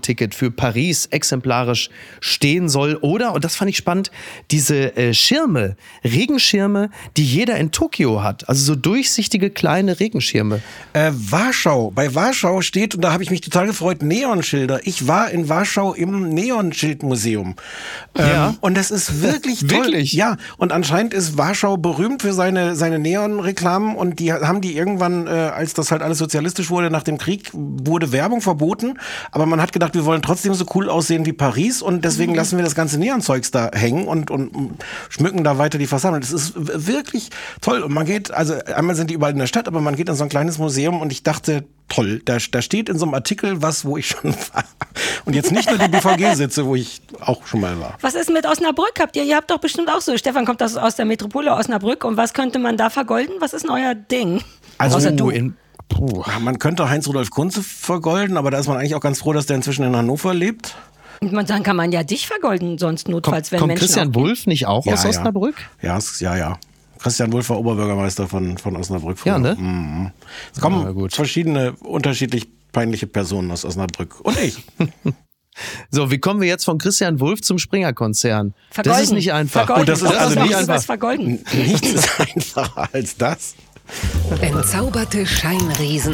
Kinoticket für Paris exemplarisch stehen soll. Oder, und das fand ich spannend, diese Schirme, Regenschirme, die jeder in Tokio hat. Also so durchsichtige kleine Regenschirme. Warschau. Bei Warschau steht, und da habe ich mich total gefreut, Neonschilder. Ich war in Warschau im Neonschildmuseum. Ja. Und das ist wirklich toll. Wirklich? Ja, und anscheinend ist Warschau berühmt für seine Neonreklamen, und die haben die irgendwann, als das halt alles sozialistisch wurde, nach dem Krieg, wurde Werbung verboten, aber man hat gedacht, wir wollen trotzdem so cool aussehen wie Paris, und deswegen lassen wir das ganze Neonzeugs da hängen und schmücken da weiter die Fassaden. Das ist wirklich toll, und man geht, also einmal sind die überall in der Stadt, aber man geht in so ein kleines Museum, und ich dachte, toll, da steht in so einem Artikel was, wo ich schon war. Und jetzt nicht nur die BVG sitze, wo ich auch schon mal war. Was ist mit Osnabrück? Ihr habt doch bestimmt auch so, Stefan kommt aus der Metropole Osnabrück, und was könnte man da vergolden? Was ist denn euer Ding? Also Außer du. Man könnte Heinz-Rudolf Kunze vergolden, aber da ist man eigentlich auch ganz froh, dass der inzwischen in Hannover lebt. Und dann kann man ja dich vergolden, sonst notfalls, wenn Kommt Menschen Christian Wulff nicht auch aus Osnabrück? Ja. Christian Wulff war Oberbürgermeister von Osnabrück. Ja, ne? Mhm. Es kommen verschiedene, unterschiedlich peinliche Personen aus Osnabrück. Und ich. So, wie kommen wir jetzt von Christian Wulff zum Springer-Konzern? Vergolden. Das ist nicht einfach. Vergolden. Das ist also nicht einfach. Vergolden. Nichts ist einfacher als das. Entzauberte Scheinriesen.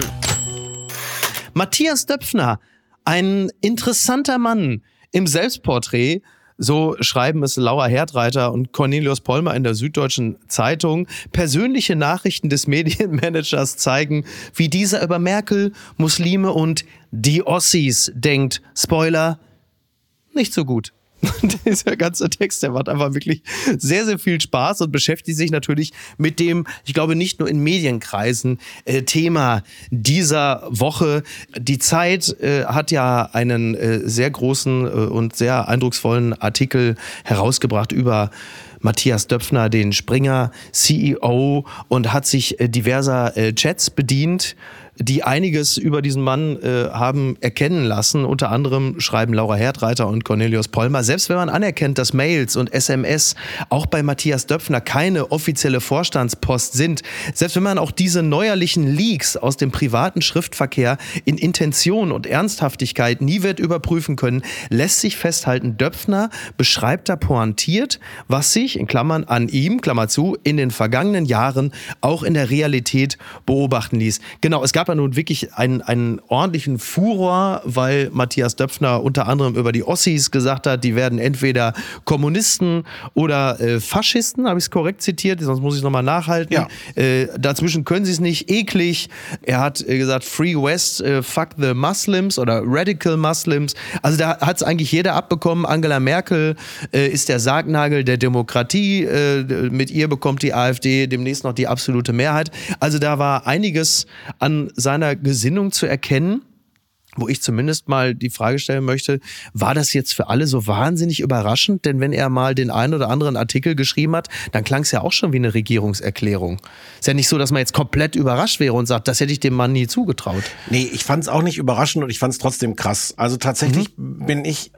Matthias Döpfner, ein interessanter Mann im Selbstporträt. So schreiben es Laura Herdreiter und Cornelius Pollmer in der Süddeutschen Zeitung. Persönliche Nachrichten des Medienmanagers zeigen, wie dieser über Merkel, Muslime und die Ossis denkt. Spoiler, nicht so gut. Dieser ganze Text, der macht einfach wirklich sehr, sehr viel Spaß und beschäftigt sich natürlich mit dem, ich glaube nicht nur in Medienkreisen, Thema dieser Woche. Die Zeit hat ja einen sehr großen und sehr eindrucksvollen Artikel herausgebracht über Matthias Döpfner, den Springer-CEO, und hat sich diverser Chats bedient, die einiges über diesen Mann haben erkennen lassen. Unter anderem schreiben Laura Herdreiter und Cornelius Pollmer, selbst wenn man anerkennt, dass Mails und SMS auch bei Matthias Döpfner keine offizielle Vorstandspost sind, selbst wenn man auch diese neuerlichen Leaks aus dem privaten Schriftverkehr in Intention und Ernsthaftigkeit nie wird überprüfen können, lässt sich festhalten, Döpfner beschreibt da pointiert, was sich, in Klammern an ihm, Klammer zu, in den vergangenen Jahren auch in der Realität beobachten ließ. Genau, es gab ja nun wirklich einen ordentlichen Furor, weil Matthias Döpfner unter anderem über die Ossis gesagt hat, die werden entweder Kommunisten oder Faschisten, habe ich es korrekt zitiert, sonst muss ich es nochmal nachhalten. Ja. Dazwischen können sie es nicht, eklig. Er hat gesagt, Free West, fuck the Muslims oder Radical Muslims. Also da hat es eigentlich jeder abbekommen. Angela Merkel ist der Sargnagel der Demokratie. Mit ihr bekommt die AfD demnächst noch die absolute Mehrheit. Also da war einiges an seiner Gesinnung zu erkennen, wo ich zumindest mal die Frage stellen möchte, war das jetzt für alle so wahnsinnig überraschend? Denn wenn er mal den einen oder anderen Artikel geschrieben hat, dann klang es ja auch schon wie eine Regierungserklärung. Ist ja nicht so, dass man jetzt komplett überrascht wäre und sagt, das hätte ich dem Mann nie zugetraut. Nee, ich fand es auch nicht überraschend und ich fand es trotzdem krass. Also tatsächlich ich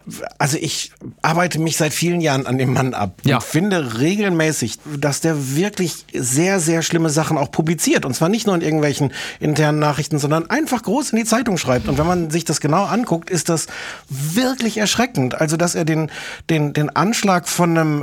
arbeite mich seit vielen Jahren an dem Mann ab und finde regelmäßig, dass der wirklich sehr, sehr schlimme Sachen auch publiziert. Und zwar nicht nur in irgendwelchen internen Nachrichten, sondern einfach groß in die Zeitung schreibt. Und wenn man sich das genau anguckt, ist das wirklich erschreckend. Also, dass er den Anschlag von einem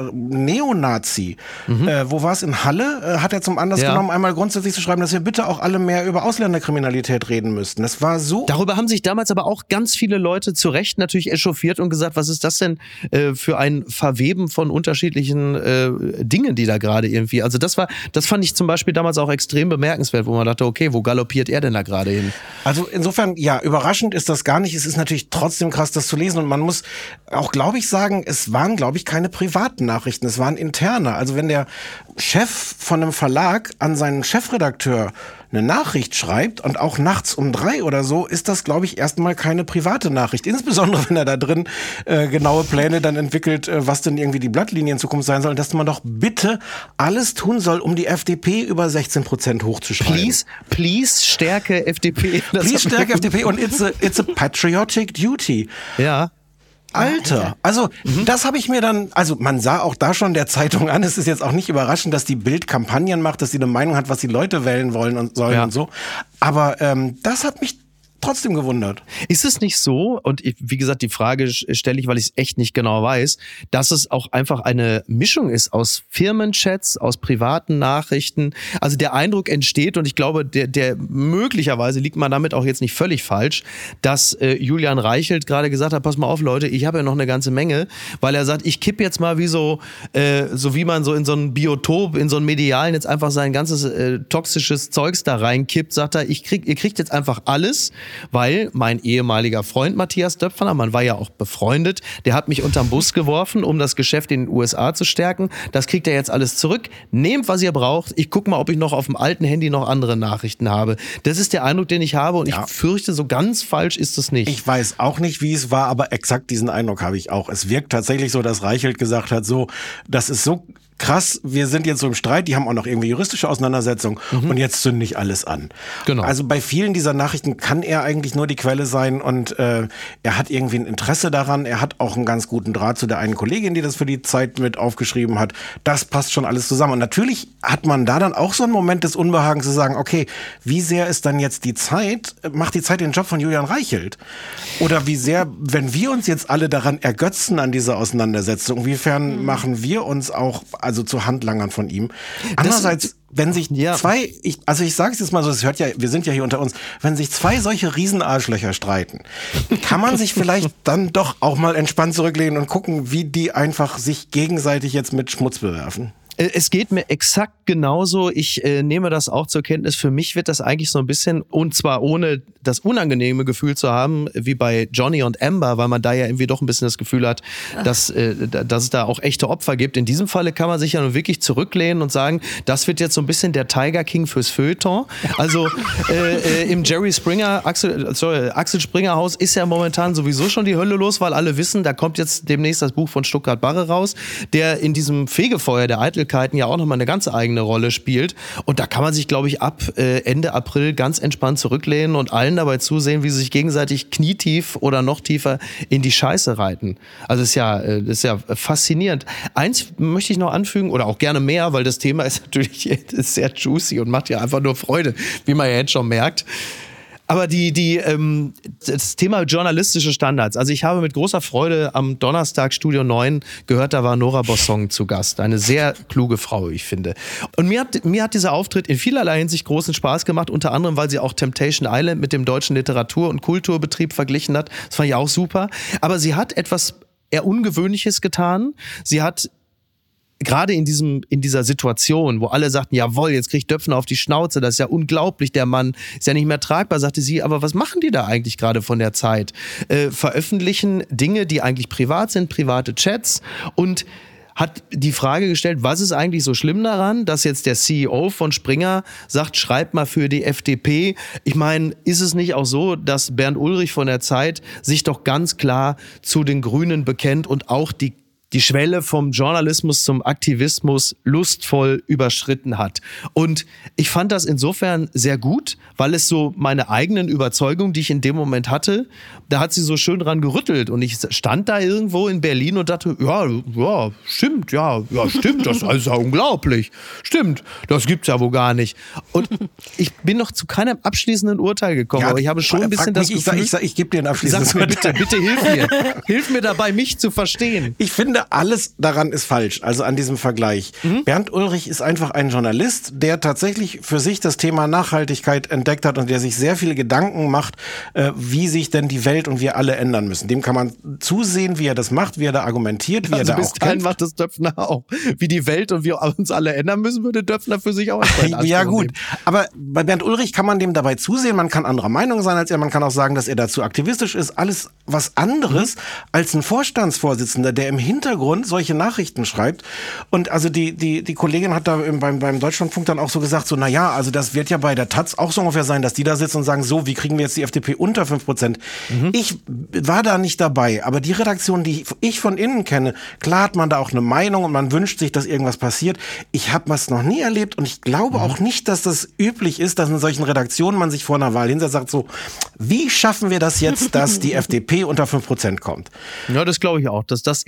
Neonazi, wo war es, in Halle, hat er zum Anlass genommen, einmal grundsätzlich zu schreiben, dass wir bitte auch alle mehr über Ausländerkriminalität reden müssten. Das war so... Darüber haben sich damals aber auch ganz viele Leute zu Recht natürlich echauffiert und gesagt, was ist das denn für ein Verweben von unterschiedlichen Dingen, die da gerade irgendwie... Also das fand ich zum Beispiel damals auch extrem bemerkenswert, wo man dachte, okay, wo galoppiert er denn da gerade hin? Also insofern, ja, überraschend ist das gar nicht. Es ist natürlich trotzdem krass, das zu lesen. Und man muss auch, glaube ich, sagen, es waren, glaube ich, keine privaten Nachrichten. Es waren interne. Also wenn der Chef von einem Verlag an seinen Chefredakteur eine Nachricht schreibt und auch nachts um 3 oder so, ist das, glaube ich, erstmal keine private Nachricht. Insbesondere, wenn er da drin genaue Pläne dann entwickelt, was denn irgendwie die Blattlinie in Zukunft sein soll. Und dass man doch bitte alles tun soll, um die FDP über 16% hochzuschreiben. Please stärke FDP. Please stärke FDP und it's a patriotic duty. Ja. Alter, also das habe ich mir dann, also man sah auch da schon der Zeitung an, es ist jetzt auch nicht überraschend, dass die Bild Kampagnen macht, dass sie eine Meinung hat, was die Leute wählen wollen und sollen und so, aber das hat mich trotzdem gewundert. Ist es nicht so, und wie gesagt, die Frage stelle ich, weil ich es echt nicht genau weiß, dass es auch einfach eine Mischung ist aus Firmenchats, aus privaten Nachrichten. Also der Eindruck entsteht, und ich glaube, der möglicherweise liegt man damit auch jetzt nicht völlig falsch, dass Julian Reichelt gerade gesagt hat, pass mal auf Leute, ich habe ja noch eine ganze Menge, weil er sagt, ich kipp jetzt mal wie so wie man so in so ein Biotop, in so ein Medialen jetzt einfach sein ganzes toxisches Zeugs da reinkippt, sagt er, ihr kriegt jetzt einfach alles, weil mein ehemaliger Freund Matthias Döpfner, man war ja auch befreundet, der hat mich unterm Bus geworfen, um das Geschäft in den USA zu stärken. Das kriegt er jetzt alles zurück. Nehmt, was ihr braucht. Ich gucke mal, ob ich noch auf dem alten Handy noch andere Nachrichten habe. Das ist der Eindruck, den ich habe, und ich fürchte, so ganz falsch ist es nicht. Ich weiß auch nicht, wie es war, aber exakt diesen Eindruck habe ich auch. Es wirkt tatsächlich so, dass Reichelt gesagt hat, so, das ist so krass, wir sind jetzt so im Streit, die haben auch noch irgendwie juristische Auseinandersetzungen und jetzt zünde ich alles an. Genau. Also bei vielen dieser Nachrichten kann er eigentlich nur die Quelle sein, und er hat irgendwie ein Interesse daran, er hat auch einen ganz guten Draht zu der einen Kollegin, die das für die Zeit mit aufgeschrieben hat. Das passt schon alles zusammen. Und natürlich hat man da dann auch so einen Moment des Unbehagens zu sagen, okay, wie sehr ist dann jetzt die Zeit, macht die Zeit den Job von Julian Reichelt? Oder wie sehr, wenn wir uns jetzt alle daran ergötzen an dieser Auseinandersetzung, inwiefern machen wir uns auch also zu Handlangern von ihm. Andererseits, wenn sich zwei, ich sage es jetzt mal so, es hört ja, wir sind ja hier unter uns, wenn sich zwei solche Riesenarschlöcher streiten, kann man sich vielleicht dann doch auch mal entspannt zurücklehnen und gucken, wie die einfach sich gegenseitig jetzt mit Schmutz bewerfen. Es geht mir exakt genauso. Ich nehme das auch zur Kenntnis. Für mich wird das eigentlich so ein bisschen, und zwar ohne das unangenehme Gefühl zu haben, wie bei Johnny und Amber, weil man da ja irgendwie doch ein bisschen das Gefühl hat, dass es da auch echte Opfer gibt. In diesem Falle kann man sich ja nun wirklich zurücklehnen und sagen, das wird jetzt so ein bisschen der Tiger King fürs Feuilleton. Also im Jerry Springer, Axel Springer Haus ist ja momentan sowieso schon die Hölle los, weil alle wissen, da kommt jetzt demnächst das Buch von Stuttgart Barre raus, der in diesem Fegefeuer der Eitelkeiten ja auch nochmal eine ganz eigene Rolle spielt. Und da kann man sich, glaube ich, ab Ende April ganz entspannt zurücklehnen und allen dabei zusehen, wie sie sich gegenseitig knietief oder noch tiefer in die Scheiße reiten. Also das ist ja faszinierend. Eins möchte ich noch anfügen, oder auch gerne mehr, weil das Thema ist natürlich sehr juicy und macht ja einfach nur Freude, wie man ja jetzt schon merkt. Aber das Thema journalistische Standards. Also ich habe mit großer Freude am Donnerstag Studio 9 gehört, da war Nora Bossong zu Gast. Eine sehr kluge Frau, ich finde. Und mir hat dieser Auftritt in vielerlei Hinsicht großen Spaß gemacht, unter anderem, weil sie auch Temptation Island mit dem Deutschen Literatur- und Kulturbetrieb verglichen hat. Das fand ich auch super. Aber sie hat etwas eher Ungewöhnliches getan. Sie hat gerade in dieser Situation, wo alle sagten, jawohl, jetzt kriegt Döpfner auf die Schnauze, das ist ja unglaublich, der Mann ist ja nicht mehr tragbar, sagte sie, aber was machen die da eigentlich gerade von der Zeit? Veröffentlichen Dinge, die eigentlich privat sind, private Chats, und hat die Frage gestellt, was ist eigentlich so schlimm daran, dass jetzt der CEO von Springer sagt, schreibt mal für die FDP. Ich meine, ist es nicht auch so, dass Bernd Ulrich von der Zeit sich doch ganz klar zu den Grünen bekennt und auch die Schwelle vom Journalismus zum Aktivismus lustvoll überschritten hat. Und ich fand das insofern sehr gut, weil es so meine eigenen Überzeugungen, die ich in dem Moment hatte, da hat sie so schön dran gerüttelt. Und ich stand da irgendwo in Berlin und dachte, ja, stimmt, das ist ja unglaublich. Stimmt, das gibt's ja wohl gar nicht. Und ich bin noch zu keinem abschließenden Urteil gekommen, aber ich habe schon ein bisschen das Gefühl... Ich gebe dir ein abschließendes Urteil. Bitte hilf mir. Hilf mir dabei, mich zu verstehen. Ich finde, alles daran ist falsch, also an diesem Vergleich. Bernd Ulrich ist einfach ein Journalist, der tatsächlich für sich das Thema Nachhaltigkeit entdeckt hat und der sich sehr viele Gedanken macht, wie sich denn die Welt und wir alle ändern müssen. Dem kann man zusehen, wie er das macht, wie er da argumentiert, wie er da auch kämpft. Macht das Döpfner auch. Wie die Welt und wir uns alle ändern müssen, würde Döpfner für sich auch ja gut, aber bei Bernd Ulrich kann man dem dabei zusehen, man kann anderer Meinung sein als er, man kann auch sagen, dass er dazu aktivistisch ist. Alles was anderes als ein Vorstandsvorsitzender, der im Hintergrund solche Nachrichten schreibt. Und also die Kollegin hat da beim Deutschlandfunk dann auch so gesagt, so naja, also das wird ja bei der Taz auch so ungefähr sein, dass die da sitzen und sagen, so, wie kriegen wir jetzt die FDP unter 5%? Ich war da nicht dabei, aber die Redaktion, die ich von innen kenne, klar hat man da auch eine Meinung und man wünscht sich, dass irgendwas passiert. Ich habe das noch nie erlebt und ich glaube auch nicht, dass das üblich ist, dass in solchen Redaktionen man sich vor einer Wahl hinsetzt und sagt so, wie schaffen wir das jetzt, dass die FDP unter 5% kommt? Ja, das glaube ich auch, dass das eher nicht.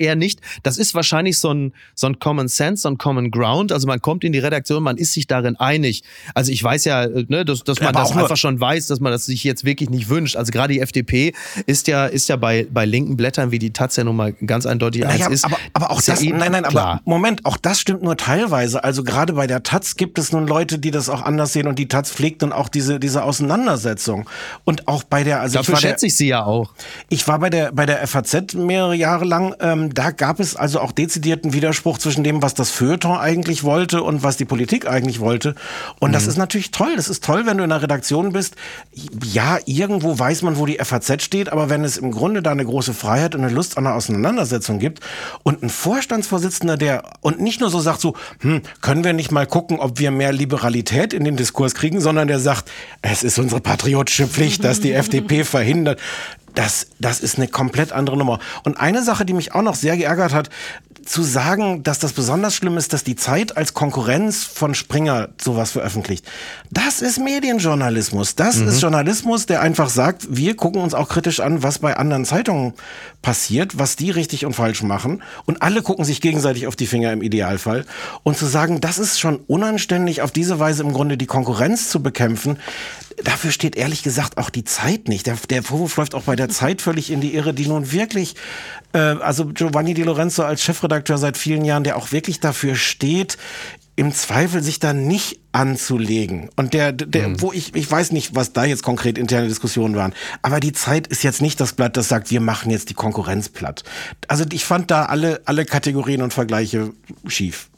das ist wahrscheinlich so ein Common Sense, so ein Common Ground. Also man kommt in die Redaktion, man ist sich darin einig. Also ich weiß ja, ne, dass man das einfach schon weiß, dass man das sich jetzt wirklich nicht wünscht. Also gerade die FDP ist ja bei linken Blättern, wie die Taz ja nun mal ganz eindeutig eins ist. Aber auch das, aber Moment, auch das stimmt nur teilweise. Also gerade bei der Taz gibt es nun Leute, die das auch anders sehen und die Taz pflegt dann auch diese Auseinandersetzung. Und auch bei der, also dafür schätze ich sie ja auch. Ich war bei der FAZ mehrere Jahre lang, da gab es also auch dezidierten Widerspruch zwischen dem, was das Feuilleton eigentlich wollte und was die Politik eigentlich wollte. Und das ist natürlich toll. Das ist toll, wenn du in der Redaktion bist. Ja, irgendwo weiß man, wo die FAZ steht, aber wenn es im Grunde da eine große Freiheit und eine Lust an einer Auseinandersetzung gibt und ein Vorstandsvorsitzender, der und nicht nur so sagt so, können wir nicht mal gucken, ob wir mehr Liberalität in den Diskurs kriegen, sondern der sagt, es ist unsere patriotische Pflicht, dass die FDP verhindert. Das ist eine komplett andere Nummer. Und eine Sache, die mich auch noch sehr geärgert hat, zu sagen, dass das besonders schlimm ist, dass die Zeit als Konkurrenz von Springer sowas veröffentlicht. Das ist Medienjournalismus. Das ist Journalismus, der einfach sagt, wir gucken uns auch kritisch an, was bei anderen Zeitungen passiert, was die richtig und falsch machen. Und alle gucken sich gegenseitig auf die Finger im Idealfall. Und zu sagen, das ist schon unanständig, auf diese Weise im Grunde die Konkurrenz zu bekämpfen, dafür steht ehrlich gesagt auch die Zeit nicht. Der Vorwurf läuft auch bei der Zeit völlig in die Irre, die nun wirklich, also Giovanni Di Lorenzo als Chefredakteur seit vielen Jahren, der auch wirklich dafür steht, im Zweifel sich da nicht anzulegen. Und wo ich weiß nicht, was da jetzt konkret interne Diskussionen waren, aber die Zeit ist jetzt nicht das Blatt, das sagt, wir machen jetzt die Konkurrenz platt. Also ich fand da alle Kategorien und Vergleiche schief.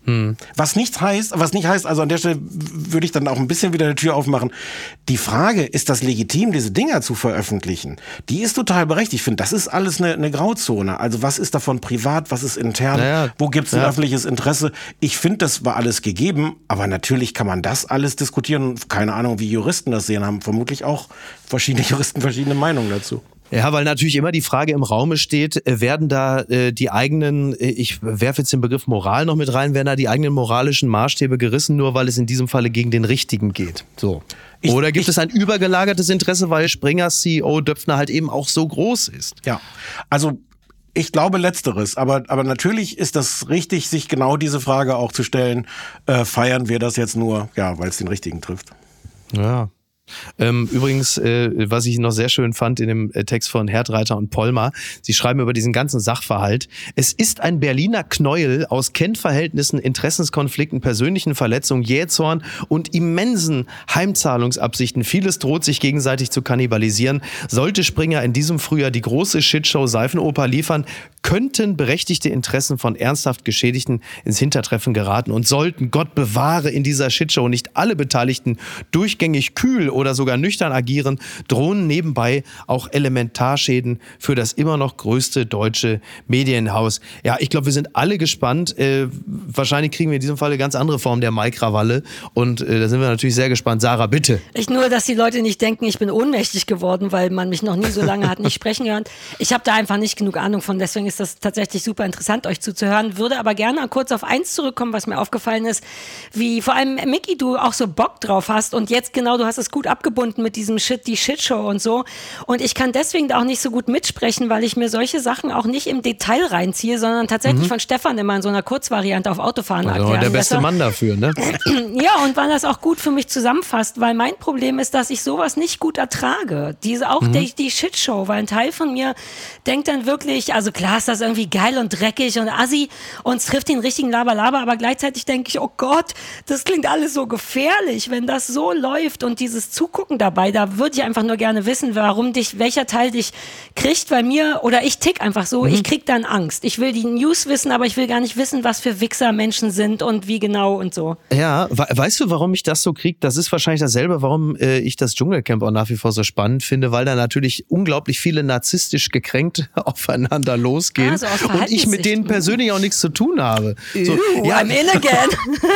Was nicht heißt, also an der Stelle würde ich dann auch ein bisschen wieder die Tür aufmachen. Die Frage, ist das legitim, diese Dinger zu veröffentlichen? Die ist total berechtigt. Ich finde, das ist alles eine Grauzone. Also was ist davon privat, was ist intern, wo gibt es ein öffentliches Interesse? Ich finde, das war alles gegeben, aber natürlich kann man das alles diskutieren. Keine Ahnung, wie Juristen das sehen, haben vermutlich auch verschiedene Juristen verschiedene Meinungen dazu. Ja, weil natürlich immer die Frage im Raume steht, werden da die eigenen, ich werfe jetzt den Begriff Moral noch mit rein, werden da die eigenen moralischen Maßstäbe gerissen, nur weil es in diesem Falle gegen den Richtigen geht? So. Oder gibt es ein übergelagertes Interesse, weil Springers CEO Döpfner halt eben auch so groß ist? Ja, also ich glaube Letzteres, aber natürlich ist das richtig, sich genau diese Frage auch zu stellen, feiern wir das jetzt nur, ja, weil es den Richtigen trifft. Ja. Übrigens, was ich noch sehr schön fand in dem Text von Herdreiter und Pollmer, sie schreiben über diesen ganzen Sachverhalt: Es ist ein Berliner Knäuel aus Kennverhältnissen, Interessenskonflikten, persönlichen Verletzungen, Jähzorn und immensen Heimzahlungsabsichten. Vieles droht sich gegenseitig zu kannibalisieren. Sollte Springer in diesem Frühjahr die große Shitshow Seifenoper liefern, könnten berechtigte Interessen von ernsthaft Geschädigten ins Hintertreffen geraten und sollten, Gott bewahre, in dieser Shitshow nicht alle Beteiligten durchgängig kühl oder sogar nüchtern agieren, drohen nebenbei auch Elementarschäden für das immer noch größte deutsche Medienhaus. Ja, ich glaube, wir sind alle gespannt. Wahrscheinlich kriegen wir in diesem Fall eine ganz andere Form der Mai-Krawalle und da sind wir natürlich sehr gespannt. Sarah, bitte. Nur, dass die Leute nicht denken, ich bin ohnmächtig geworden, weil man mich noch nie so lange hat nicht sprechen gehört. Ich habe da einfach nicht genug Ahnung von, deswegen ist das tatsächlich super interessant, euch zuzuhören. Würde aber gerne kurz auf eins zurückkommen, was mir aufgefallen ist, wie vor allem, Micky, du auch so Bock drauf hast und jetzt genau, du hast es gut abgebunden mit diesem die Shitshow und so. Und ich kann deswegen auch nicht so gut mitsprechen, weil ich mir solche Sachen auch nicht im Detail reinziehe, sondern tatsächlich von Stefan immer in so einer Kurzvariante auf Autofahren erklären. Also der beste Mann dafür, ne? Ja, und weil das auch gut für mich zusammenfasst, weil mein Problem ist, dass ich sowas nicht gut ertrage. Die Shitshow, weil ein Teil von mir denkt dann wirklich, also klar ist das irgendwie geil und dreckig und assi und es trifft den richtigen Laber, aber gleichzeitig denke ich, oh Gott, das klingt alles so gefährlich, wenn das so läuft und dieses Zugucken dabei, da würde ich einfach nur gerne wissen, welcher Teil dich kriegt, weil ich tick einfach so, ich krieg dann Angst. Ich will die News wissen, aber ich will gar nicht wissen, was für Wichser Menschen sind und wie genau und so. Ja, weißt du, warum ich das so kriege? Das ist wahrscheinlich dasselbe, warum ich das Dschungelcamp auch nach wie vor so spannend finde, weil da natürlich unglaublich viele narzisstisch gekränkt aufeinander losgehen und ich mit denen persönlich auch nichts zu tun habe. So, ja, I'm in again.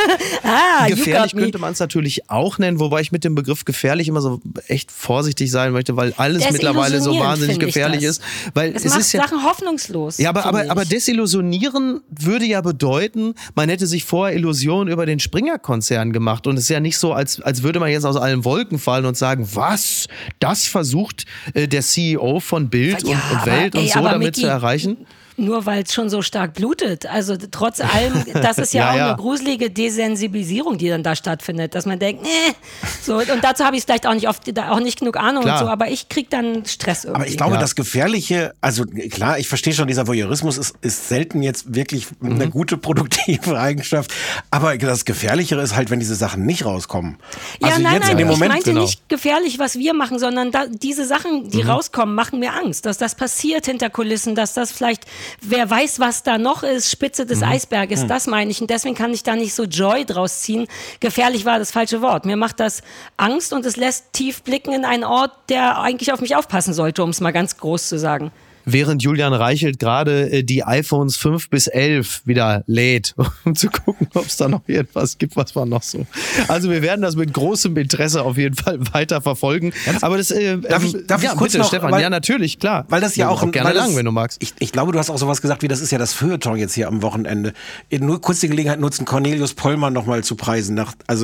Gefährlich könnte man es natürlich auch nennen, wobei ich mit dem Begriff gefährlich immer so echt vorsichtig sein möchte, weil alles mittlerweile so wahnsinnig gefährlich ist. Weil es macht Sachen hoffnungslos. Ja, aber desillusionieren würde ja bedeuten, man hätte sich vorher Illusionen über den Springer-Konzern gemacht und es ist ja nicht so, als würde man jetzt aus allen Wolken fallen und sagen, was? Das versucht der CEO von Bild und Welt und so damit zu erreichen? nur weil es schon so stark blutet. Also trotz allem, das ist ja auch eine gruselige Desensibilisierung, die dann da stattfindet, dass man denkt, so, und dazu habe ich vielleicht auch nicht genug Ahnung und so, aber ich kriege dann Stress irgendwie. Aber ich glaube, das Gefährliche, also klar, ich verstehe schon, dieser Voyeurismus ist selten jetzt wirklich eine gute, produktive Eigenschaft, aber das Gefährlichere ist halt, wenn diese Sachen nicht rauskommen. Also nein, jetzt in dem Moment, ich meinte nicht gefährlich, was wir machen, sondern diese Sachen, die rauskommen, machen mir Angst, dass das passiert hinter Kulissen, dass das vielleicht, wer weiß, was da noch ist, Spitze des Eisberges, das meine ich. Und deswegen kann ich da nicht so Joy draus ziehen. Gefährlich war das falsche Wort. Mir macht das Angst und es lässt tief blicken in einen Ort, der eigentlich auf mich aufpassen sollte, um es mal ganz groß zu sagen. Während Julian Reichelt gerade die iPhones 5 bis 11 wieder lädt, um zu gucken, ob es da noch irgendwas gibt, was war noch so. Also wir werden das mit großem Interesse auf jeden Fall weiter verfolgen. Aber das darf ich kurz bitte, noch, Stefan, weil, ja natürlich, klar. Weil das ja auch gerne lang, wenn du magst. Ich glaube, du hast auch sowas gesagt, wie das ist ja das Feuilleton jetzt hier am Wochenende. Nur kurz die Gelegenheit nutzen, Cornelius Pollmann nochmal zu preisen.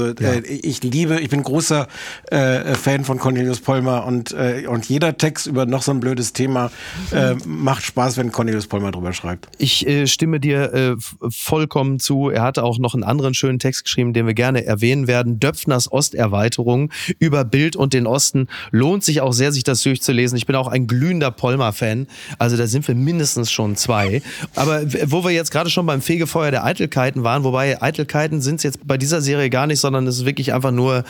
Ich bin großer Fan von Cornelius Pollmann und jeder Text über noch so ein blödes Thema macht Spaß, wenn Cornelius Pollmann drüber schreibt. Ich stimme dir vollkommen zu. Er hatte auch noch einen anderen schönen Text geschrieben, den wir gerne erwähnen werden. Döpfners Osterweiterung über Bild und den Osten. Lohnt sich auch sehr, sich das durchzulesen. Ich bin auch ein glühender Pollmann-Fan. Also da sind wir mindestens schon 2. Aber wo wir jetzt gerade schon beim Fegefeuer der Eitelkeiten waren, wobei Eitelkeiten sind es jetzt bei dieser Serie gar nicht, sondern es ist wirklich einfach nur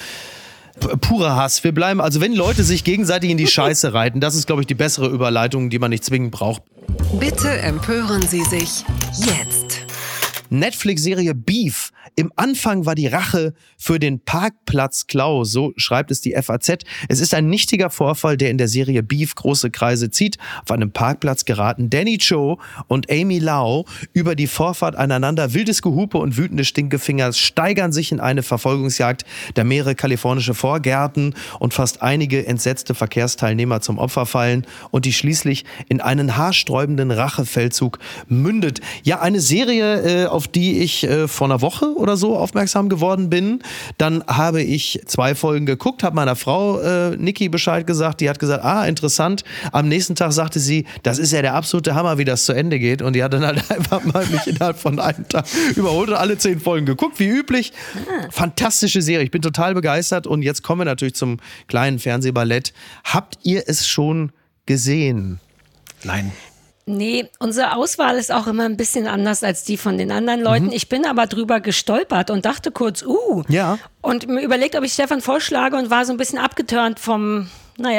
purer Hass. Wir bleiben, also wenn Leute sich gegenseitig in die Scheiße reiten, das ist, glaube ich, die bessere Überleitung, die man nicht zwingend braucht. Bitte empören Sie sich jetzt. Netflix-Serie Beef. Im Anfang war die Rache für den Parkplatz-Klau, so schreibt es die FAZ. Es ist ein nichtiger Vorfall, der in der Serie Beef große Kreise zieht. Auf einem Parkplatz geraten Danny Cho und Amy Lau über die Vorfahrt aneinander. Wildes Gehupe und wütende Stinkefinger steigern sich in eine Verfolgungsjagd, der mehrere kalifornische Vorgärten und fast einige entsetzte Verkehrsteilnehmer zum Opfer fallen und die schließlich in einen haarsträubenden Rachefeldzug mündet. Ja, eine Serie, auf die ich vor einer Woche oder so aufmerksam geworden bin. Dann habe ich 2 Folgen geguckt, habe meiner Frau Niki Bescheid gesagt. Die hat gesagt, interessant. Am nächsten Tag sagte sie, das ist ja der absolute Hammer, wie das zu Ende geht. Und die hat dann halt einfach mal mich innerhalb von einem Tag überholt und alle 10 Folgen geguckt, wie üblich. Fantastische Serie, ich bin total begeistert. Und jetzt kommen wir natürlich zum kleinen Fernsehballett. Habt ihr es schon gesehen? Nein. Nee, unsere Auswahl ist auch immer ein bisschen anders als die von den anderen Leuten. Ich bin aber drüber gestolpert und dachte kurz, Ja. Und mir überlegt, ob ich Stefan vorschlage und war so ein bisschen abgeturnt von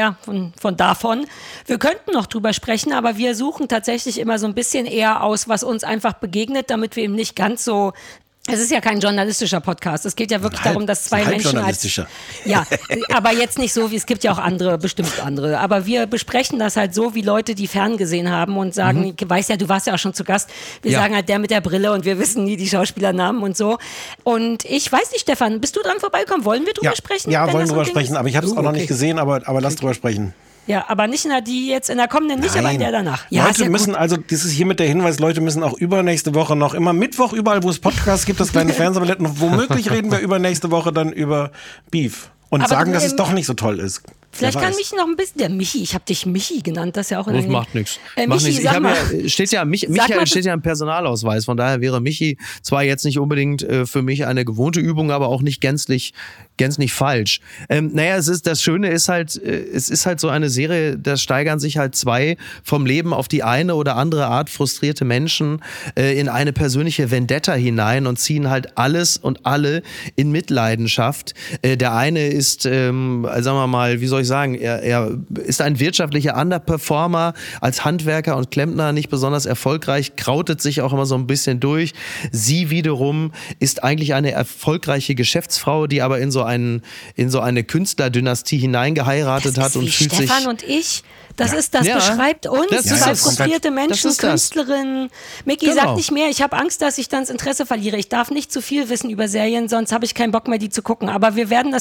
davon. Wir könnten noch drüber sprechen, aber wir suchen tatsächlich immer so ein bisschen eher aus, was uns einfach begegnet, damit wir eben nicht ganz so. Es ist ja kein journalistischer Podcast. Es geht ja wirklich darum, dass 2 Menschen ja, aber jetzt nicht so, wie es gibt ja auch bestimmt andere. Aber wir besprechen das halt so, wie Leute, die ferngesehen haben und sagen, weißt ja, du warst ja auch schon zu Gast. Wir sagen halt der mit der Brille und wir wissen nie die Schauspielernamen und so. Und ich weiß nicht, Stefan, bist du dran vorbeikommen? Wollen wir drüber sprechen? Ja, wollen drüber sprechen, aber ich habe es auch noch nicht gesehen, aber lass drüber sprechen. Ja, aber nicht in der kommenden nicht, aber in der danach. Ja, Leute müssen, also das ist hiermit der Hinweis, Leute müssen auch übernächste Woche noch immer Mittwoch, überall wo es Podcasts gibt, das kleine Fernsehballett, und womöglich reden wir übernächste Woche dann über Beef. Und aber sagen, dass es doch nicht so toll ist. Vielleicht kann Michi noch ein bisschen, der Michi, ich habe dich Michi genannt, das ist ja auch das macht nichts. Michi, sag mal, steht ja im Personalausweis, von daher wäre Michi zwar jetzt nicht unbedingt für mich eine gewohnte Übung, aber auch nicht gänzlich falsch. Das Schöne ist halt, es ist halt so eine Serie, da steigern sich halt 2 vom Leben auf die eine oder andere Art frustrierte Menschen in eine persönliche Vendetta hinein und ziehen halt alles und alle in Mitleidenschaft. Der eine ist, sagen wir mal, wie soll ich sagen, er ist ein wirtschaftlicher Underperformer, als Handwerker und Klempner nicht besonders erfolgreich, krautet sich auch immer so ein bisschen durch. Sie wiederum ist eigentlich eine erfolgreiche Geschäftsfrau, die aber in so eine Künstlerdynastie hineingeheiratet hat und fühlt sich... Stefan und ich... Das beschreibt uns, 2 frustrierte Menschen, Künstlerinnen. Micky, sag nicht mehr, ich habe Angst, dass ich dann das Interesse verliere. Ich darf nicht zu viel wissen über Serien, sonst habe ich keinen Bock mehr, die zu gucken. Aber wir werden das tatsächlich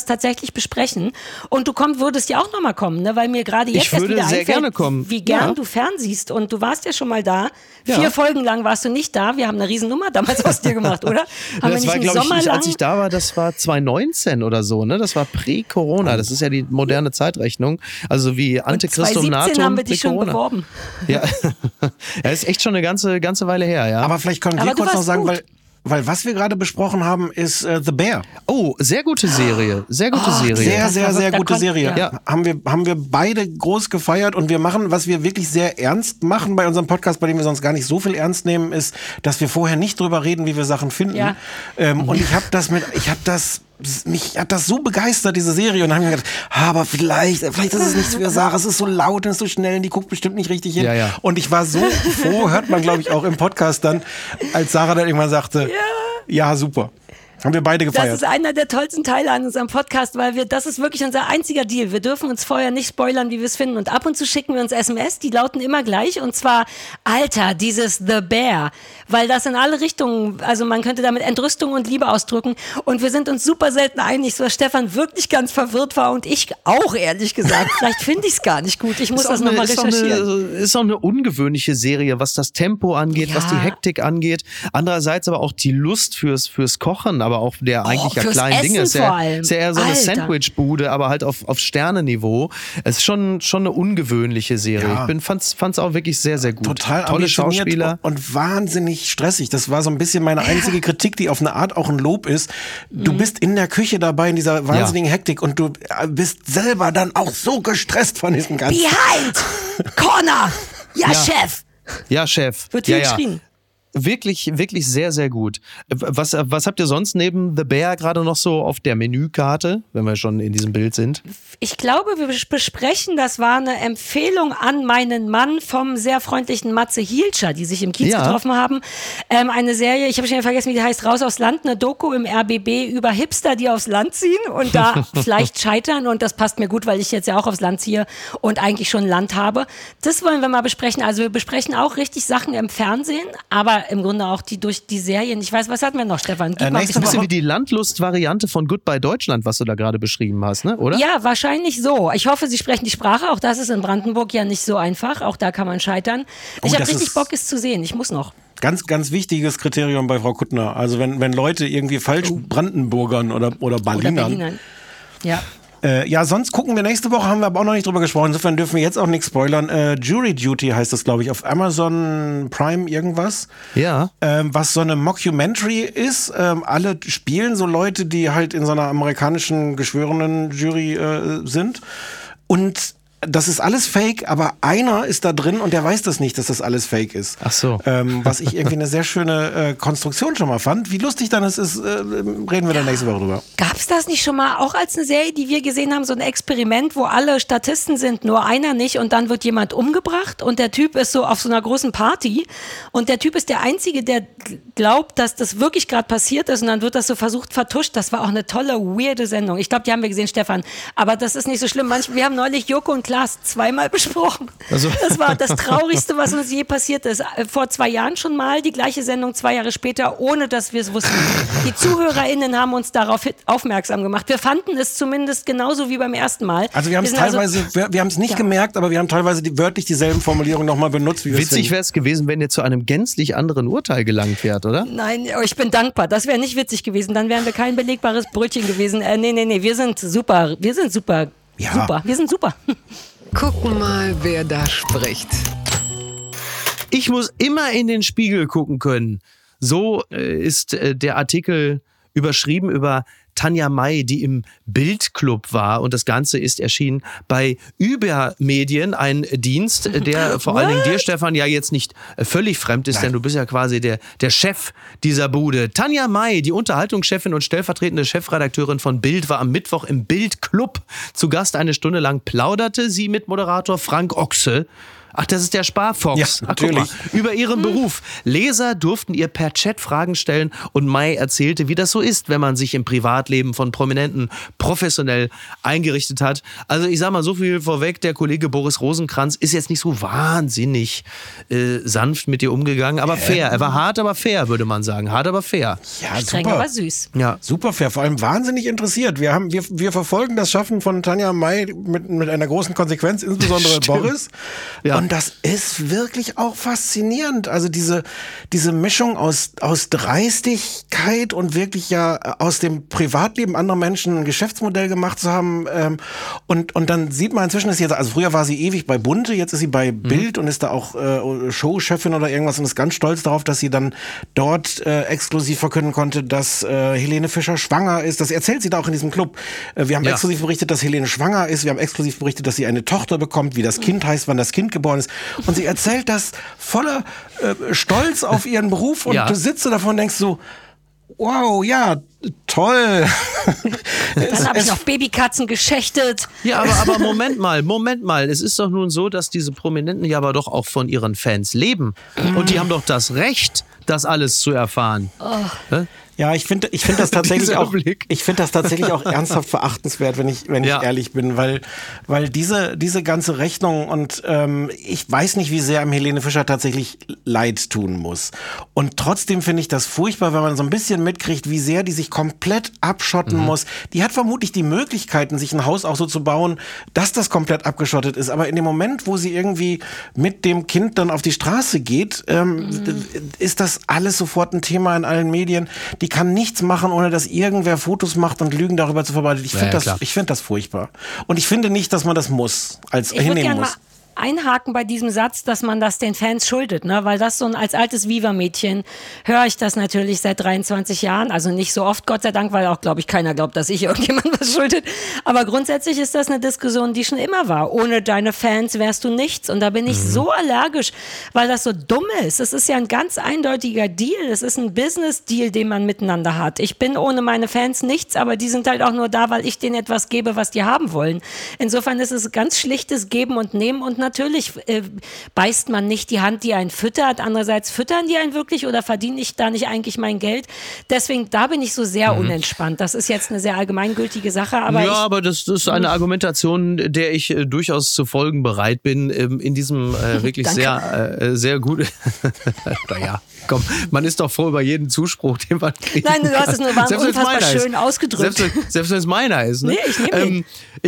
wirklich besprechen. Und du würdest ja auch nochmal kommen, ne? Weil mir gerade jetzt Ich würde erst wieder sehr einfällt, gerne kommen. wie gern Ja. du fernsiehst. Und du warst ja schon mal da. Ja. 4 Folgen lang warst du nicht da. Wir haben eine Riesennummer damals aus dir gemacht, oder? Haben Das wir war, nicht einen glaube Sommer ich, lang? als ich da war, das war 2019 oder so, ne? Das war Prä-Corona. Das ist ja die moderne Zeitrechnung. Also wie Ante Christum 2017 Natum. haben wir dich schon Corona. beworben. Ja, ja, ist echt schon eine ganze Weile her, ja. Aber vielleicht können wir Aber du kurz noch warst sagen, gut. weil was wir gerade besprochen haben, ist The Bear. Oh, sehr gute Serie. Sehr gute Serie. Sehr, Das sehr, war sehr verrückt, gute da Serie. ja. Haben wir beide groß gefeiert und wir machen, was wir wirklich sehr ernst machen bei unserem Podcast, bei dem wir sonst gar nicht so viel ernst nehmen, ist, dass wir vorher nicht drüber reden, wie wir Sachen finden. Ja. Und mich hat das so begeistert, diese Serie. Und dann haben wir gedacht, aber vielleicht ist es nichts für Sarah. Es ist so laut und ist so schnell und die guckt bestimmt nicht richtig hin. Ja, ja. Und ich war so froh, hört man, glaube ich, auch im Podcast dann, als Sarah dann irgendwann sagte, ja super. Haben wir beide Das gefeiert. ist einer der tollsten Teile an unserem Podcast, weil das ist wirklich unser einziger Deal. Wir dürfen uns vorher nicht spoilern, wie wir es finden. Und ab und zu schicken wir uns SMS, die lauten immer gleich. Und zwar, Alter, dieses The Bear. Weil das in alle Richtungen, also man könnte damit Entrüstung und Liebe ausdrücken. Und wir sind uns super selten einig, so dass Stefan wirklich ganz verwirrt war und ich auch, ehrlich gesagt. Vielleicht finde ich es gar nicht gut. Ich muss das nochmal recherchieren. Ist auch eine ungewöhnliche Serie, was das Tempo angeht, Ja. was die Hektik angeht. Andererseits aber auch die Lust fürs Kochen, aber auch der eigentlich ja fürs kleinen Dinge. Essen vor allem. Ist ja eher so eine Alter. Sandwichbude, aber halt auf Sternenniveau. Es ist schon eine ungewöhnliche Serie. Ja. Ich fand's auch wirklich sehr, sehr gut. Total tolle ambitioniert Schauspieler. und wahnsinnig stressig. Das war so ein bisschen meine einzige Kritik, die auf eine Art auch ein Lob ist. Du bist in der Küche dabei in dieser wahnsinnigen Hektik und du bist selber dann auch so gestresst von diesem ganzen... Behind! Corner! Ja, Chef! Ja, Chef. Wird viel ja, ja. geschrien. Wirklich, wirklich sehr, sehr gut. Was habt ihr sonst neben The Bear gerade noch so auf der Menükarte, wenn wir schon in diesem Bild sind? Ich glaube, wir besprechen, das war eine Empfehlung an meinen Mann vom sehr freundlichen Matze Hielscher, die sich im Kiez Ja. getroffen haben. Eine Serie, ich habe schon vergessen, wie die heißt, Raus aufs Land, eine Doku im RBB über Hipster, die aufs Land ziehen und da vielleicht scheitern. Und das passt mir gut, weil ich jetzt ja auch aufs Land ziehe und eigentlich schon Land habe. Das wollen wir mal besprechen. Also wir besprechen auch richtig Sachen im Fernsehen, aber im Grunde auch durch die Serien. Ich weiß, was hatten wir noch, Stefan? Gib mal ein nächste Ein bisschen Woche- wie die Landlust-Variante von Goodbye Deutschland, was du da gerade beschrieben hast, ne? Oder? Ja, wahrscheinlich so. Ich hoffe, Sie sprechen die Sprache. Auch das ist in Brandenburg ja nicht so einfach. Auch da kann man scheitern. Ich habe das richtig ist- Bock, es zu sehen. Ich muss noch. Ganz, ganz wichtiges Kriterium bei Frau Kuttner. Also wenn Leute irgendwie falsch Brandenburgern oder Oder Berlinern. Berlinern. Ja. Ja, sonst gucken wir nächste Woche, haben wir aber auch noch nicht drüber gesprochen. Insofern dürfen wir jetzt auch nichts spoilern. Jury Duty heißt das, glaube ich, auf Amazon Prime irgendwas. Ja. Was so eine Mockumentary ist. Alle spielen so Leute, die halt in so einer amerikanischen geschworenen Jury sind. Und das ist alles fake, aber einer ist da drin und der weiß das nicht, dass das alles fake ist. Ach so. Was ich irgendwie eine sehr schöne Konstruktion schon mal fand. Wie lustig dann es ist, reden wir dann nächste Woche drüber. Gab's das nicht schon mal auch als eine Serie, die wir gesehen haben, so ein Experiment, wo alle Statisten sind, nur einer nicht und dann wird jemand umgebracht und der Typ ist so auf so einer großen Party und der Typ ist der Einzige, der glaubt, dass das wirklich gerade passiert ist und dann wird das so versucht vertuscht. Das war auch eine tolle, weirde Sendung. Ich glaube, die haben wir gesehen, Stefan. Aber das ist nicht so schlimm. Wir haben neulich Joko und Klaas zweimal besprochen. Also. Das war das Traurigste, was uns je passiert ist. Vor 2 Jahren schon mal, die gleiche Sendung 2 Jahre später, ohne dass wir es wussten. Die ZuhörerInnen haben uns darauf aufmerksam gemacht. Wir fanden es zumindest genauso wie beim ersten Mal. Also wir haben es sind teilweise, wir haben es nicht gemerkt, aber wir haben teilweise wörtlich dieselben Formulierungen nochmal benutzt, wie wir es Witzig finden. wäre es gewesen, wenn ihr zu einem gänzlich anderen Urteil gelangt wärt, oder? Nein, ich bin dankbar. Das wäre nicht witzig gewesen. Dann wären wir kein belegbares Brötchen gewesen. Nee. Wir sind super. Wir sind super. Ja. Super. Wir sind super. Gucken mal, wer da spricht. Ich muss immer in den Spiegel gucken können. So ist der Artikel überschrieben über Tanja May, die im Bildclub war. Und das Ganze ist erschienen bei Übermedien, ein Dienst, der vor allen Dingen dir, Stefan, ja jetzt nicht völlig fremd ist, denn du bist ja quasi der Chef dieser Bude. Tanja May, die Unterhaltungschefin und stellvertretende Chefredakteurin von Bild, war am Mittwoch im Bildclub zu Gast. 1 Stunde lang plauderte sie mit Moderator Frank Ochse Ach, das ist der Sparfox. Ja, Ach, guck mal. natürlich. Über ihren Beruf. Leser durften ihr per Chat Fragen stellen und Mai erzählte, wie das so ist, wenn man sich im Privatleben von Prominenten professionell eingerichtet hat. Also ich sag mal so viel vorweg, der Kollege Boris Rosenkranz ist jetzt nicht so wahnsinnig sanft mit ihr umgegangen, aber fair. Er war hart, aber fair, würde man sagen. Hart, aber fair. Ja, Streng, super. aber süß. Ja. Super fair, vor allem wahnsinnig interessiert. Wir verfolgen das Schaffen von Tanja May mit einer großen Konsequenz, insbesondere Boris. Ja. Und das ist wirklich auch faszinierend. Also diese Mischung aus Dreistigkeit und wirklich ja aus dem Privatleben anderer Menschen ein Geschäftsmodell gemacht zu haben. Und dann sieht man inzwischen, ist jetzt, also früher war sie ewig bei Bunte, jetzt ist sie bei Bild und ist da auch Showchefin oder irgendwas und ist ganz stolz darauf, dass sie dann dort exklusiv verkünden konnte, dass Helene Fischer schwanger ist. Das erzählt sie da auch in diesem Club. Wir haben exklusiv berichtet, dass Helene schwanger ist. Wir haben exklusiv berichtet, dass sie eine Tochter bekommt, wie das Kind heißt, wann das Kind geboren ist. Und sie erzählt das voller Stolz auf ihren Beruf und du sitzt da davon und denkst so, wow, ja, toll. Dann habe ich noch Babykatzen geschächtet. Ja, aber Moment mal. Es ist doch nun so, dass diese Prominenten ja aber doch auch von ihren Fans leben. Und die haben doch das Recht, das alles zu erfahren. Ja, ich finde das tatsächlich Dieser auch, Blick. ich finde das tatsächlich auch ernsthaft verachtenswert, wenn ich ehrlich bin, weil diese ganze Rechnung und ich weiß nicht, wie sehr einem Helene Fischer tatsächlich leid tun muss. Und trotzdem finde ich das furchtbar, wenn man so ein bisschen mitkriegt, wie sehr die sich komplett abschotten muss. Die hat vermutlich die Möglichkeiten, sich ein Haus auch so zu bauen, dass das komplett abgeschottet ist. Aber in dem Moment, wo sie irgendwie mit dem Kind dann auf die Straße geht, ist das alles sofort ein Thema in allen Medien. Die kann nichts machen, ohne dass irgendwer Fotos macht und Lügen darüber zu verbreiten. Ich finde das furchtbar. Und ich finde nicht, dass man das muss, hinnehmen muss. Einhaken bei diesem Satz, dass man das den Fans schuldet, ne? Weil das als altes Viva-Mädchen höre ich das natürlich seit 23 Jahren, also nicht so oft, Gott sei Dank, weil auch, glaube ich, keiner glaubt, dass ich irgendjemand was schuldet, aber grundsätzlich ist das eine Diskussion, die schon immer war. Ohne deine Fans wärst du nichts und da bin ich so allergisch, weil das so dumm ist. Es ist ja ein ganz eindeutiger Deal, es ist ein Business-Deal, den man miteinander hat. Ich bin ohne meine Fans nichts, aber die sind halt auch nur da, weil ich denen etwas gebe, was die haben wollen. Insofern ist es ganz schlichtes Geben und Nehmen und natürlich beißt man nicht die Hand, die einen füttert. Andererseits füttern die einen wirklich oder verdiene ich da nicht eigentlich mein Geld? Deswegen, da bin ich so sehr unentspannt. Das ist jetzt eine sehr allgemeingültige Sache. Aber aber das ist eine Argumentation, der ich durchaus zu folgen bereit bin. In diesem wirklich sehr gut. Naja, komm, man ist doch froh über jeden Zuspruch, den man kriegt. Nein, du hast es nur unfassbar schön ausgedrückt. Selbst wenn es meiner ist. Ne? Nee, ich nehme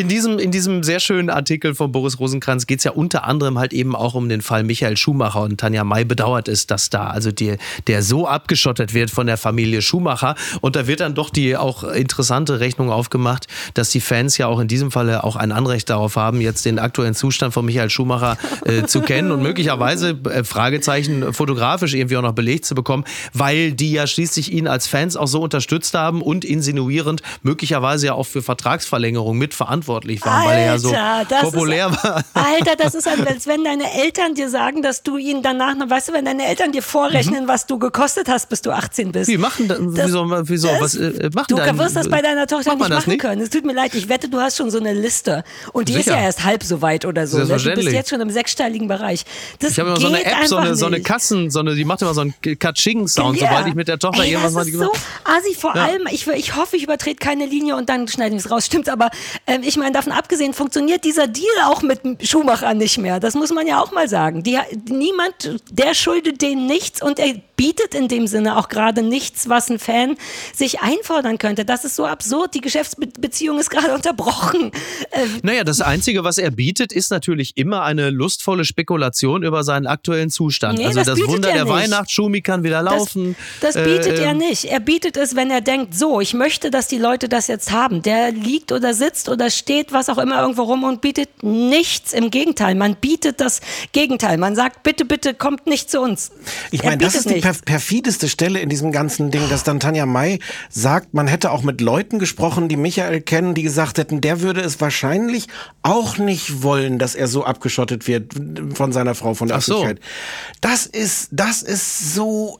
in diesem sehr schönen Artikel von Boris Rosenkranz geht es ja unter anderem halt eben auch um den Fall Michael Schumacher und Tanja May bedauert es, dass da also der so abgeschottet wird von der Familie Schumacher und da wird dann doch die auch interessante Rechnung aufgemacht, dass die Fans ja auch in diesem Falle auch ein Anrecht darauf haben, jetzt den aktuellen Zustand von Michael Schumacher zu kennen und möglicherweise Fragezeichen fotografisch irgendwie auch noch belegt zu bekommen, weil die ja schließlich ihn als Fans auch so unterstützt haben und insinuierend möglicherweise ja auch für Vertragsverlängerung mitverantwortlich waren, weil er ja so populär war. Alter, das ist, als wenn deine Eltern dir sagen, dass du ihnen danach noch, weißt du, wenn deine Eltern dir vorrechnen, was du gekostet hast, bis du 18 bist. Wie machen das? Wieso? Was machen du wirst das bei deiner Tochter nicht machen nicht? können. Es tut mir leid, ich wette, du hast schon so eine Liste. Und die ist ja erst halb so weit oder so. Du bist jetzt schon im sechsstelligen Bereich. Das ich habe immer so eine App, so eine Kassen, die macht immer so einen Katsching-Sound, sobald ich mit der Tochter irgendwas mache. Das ist so assi, vor allem, ich hoffe, ich übertrete keine Linie und dann schneide ich es raus. Stimmt, aber ich meine, davon abgesehen, funktioniert dieser Deal auch mit Schumacher nicht mehr. Das muss man ja auch mal sagen. Niemand, der schuldet denen nichts und er bietet in dem Sinne auch gerade nichts, was ein Fan sich einfordern könnte. Das ist so absurd. Die Geschäftsbeziehung ist gerade unterbrochen. Naja, das Einzige, was er bietet, ist natürlich immer eine lustvolle Spekulation über seinen aktuellen Zustand. Nee, also das Wunder der nicht. Weihnachtsschumi kann wieder laufen. Das bietet er nicht. Er bietet es, wenn er denkt, so, ich möchte, dass die Leute das jetzt haben. Der liegt oder sitzt oder steht, was auch immer, irgendwo rum und bietet nichts. Im Gegenteil, man bietet das Gegenteil. Man sagt, bitte, bitte, kommt nicht zu uns. Ich meine, das ist die perfideste Stelle in diesem ganzen Ding, dass dann Tanja May sagt, man hätte auch mit Leuten gesprochen, die Michael kennen, die gesagt hätten, der würde es wahrscheinlich auch nicht wollen, dass er so abgeschottet wird von seiner Frau, von der Öffentlichkeit. Das ist so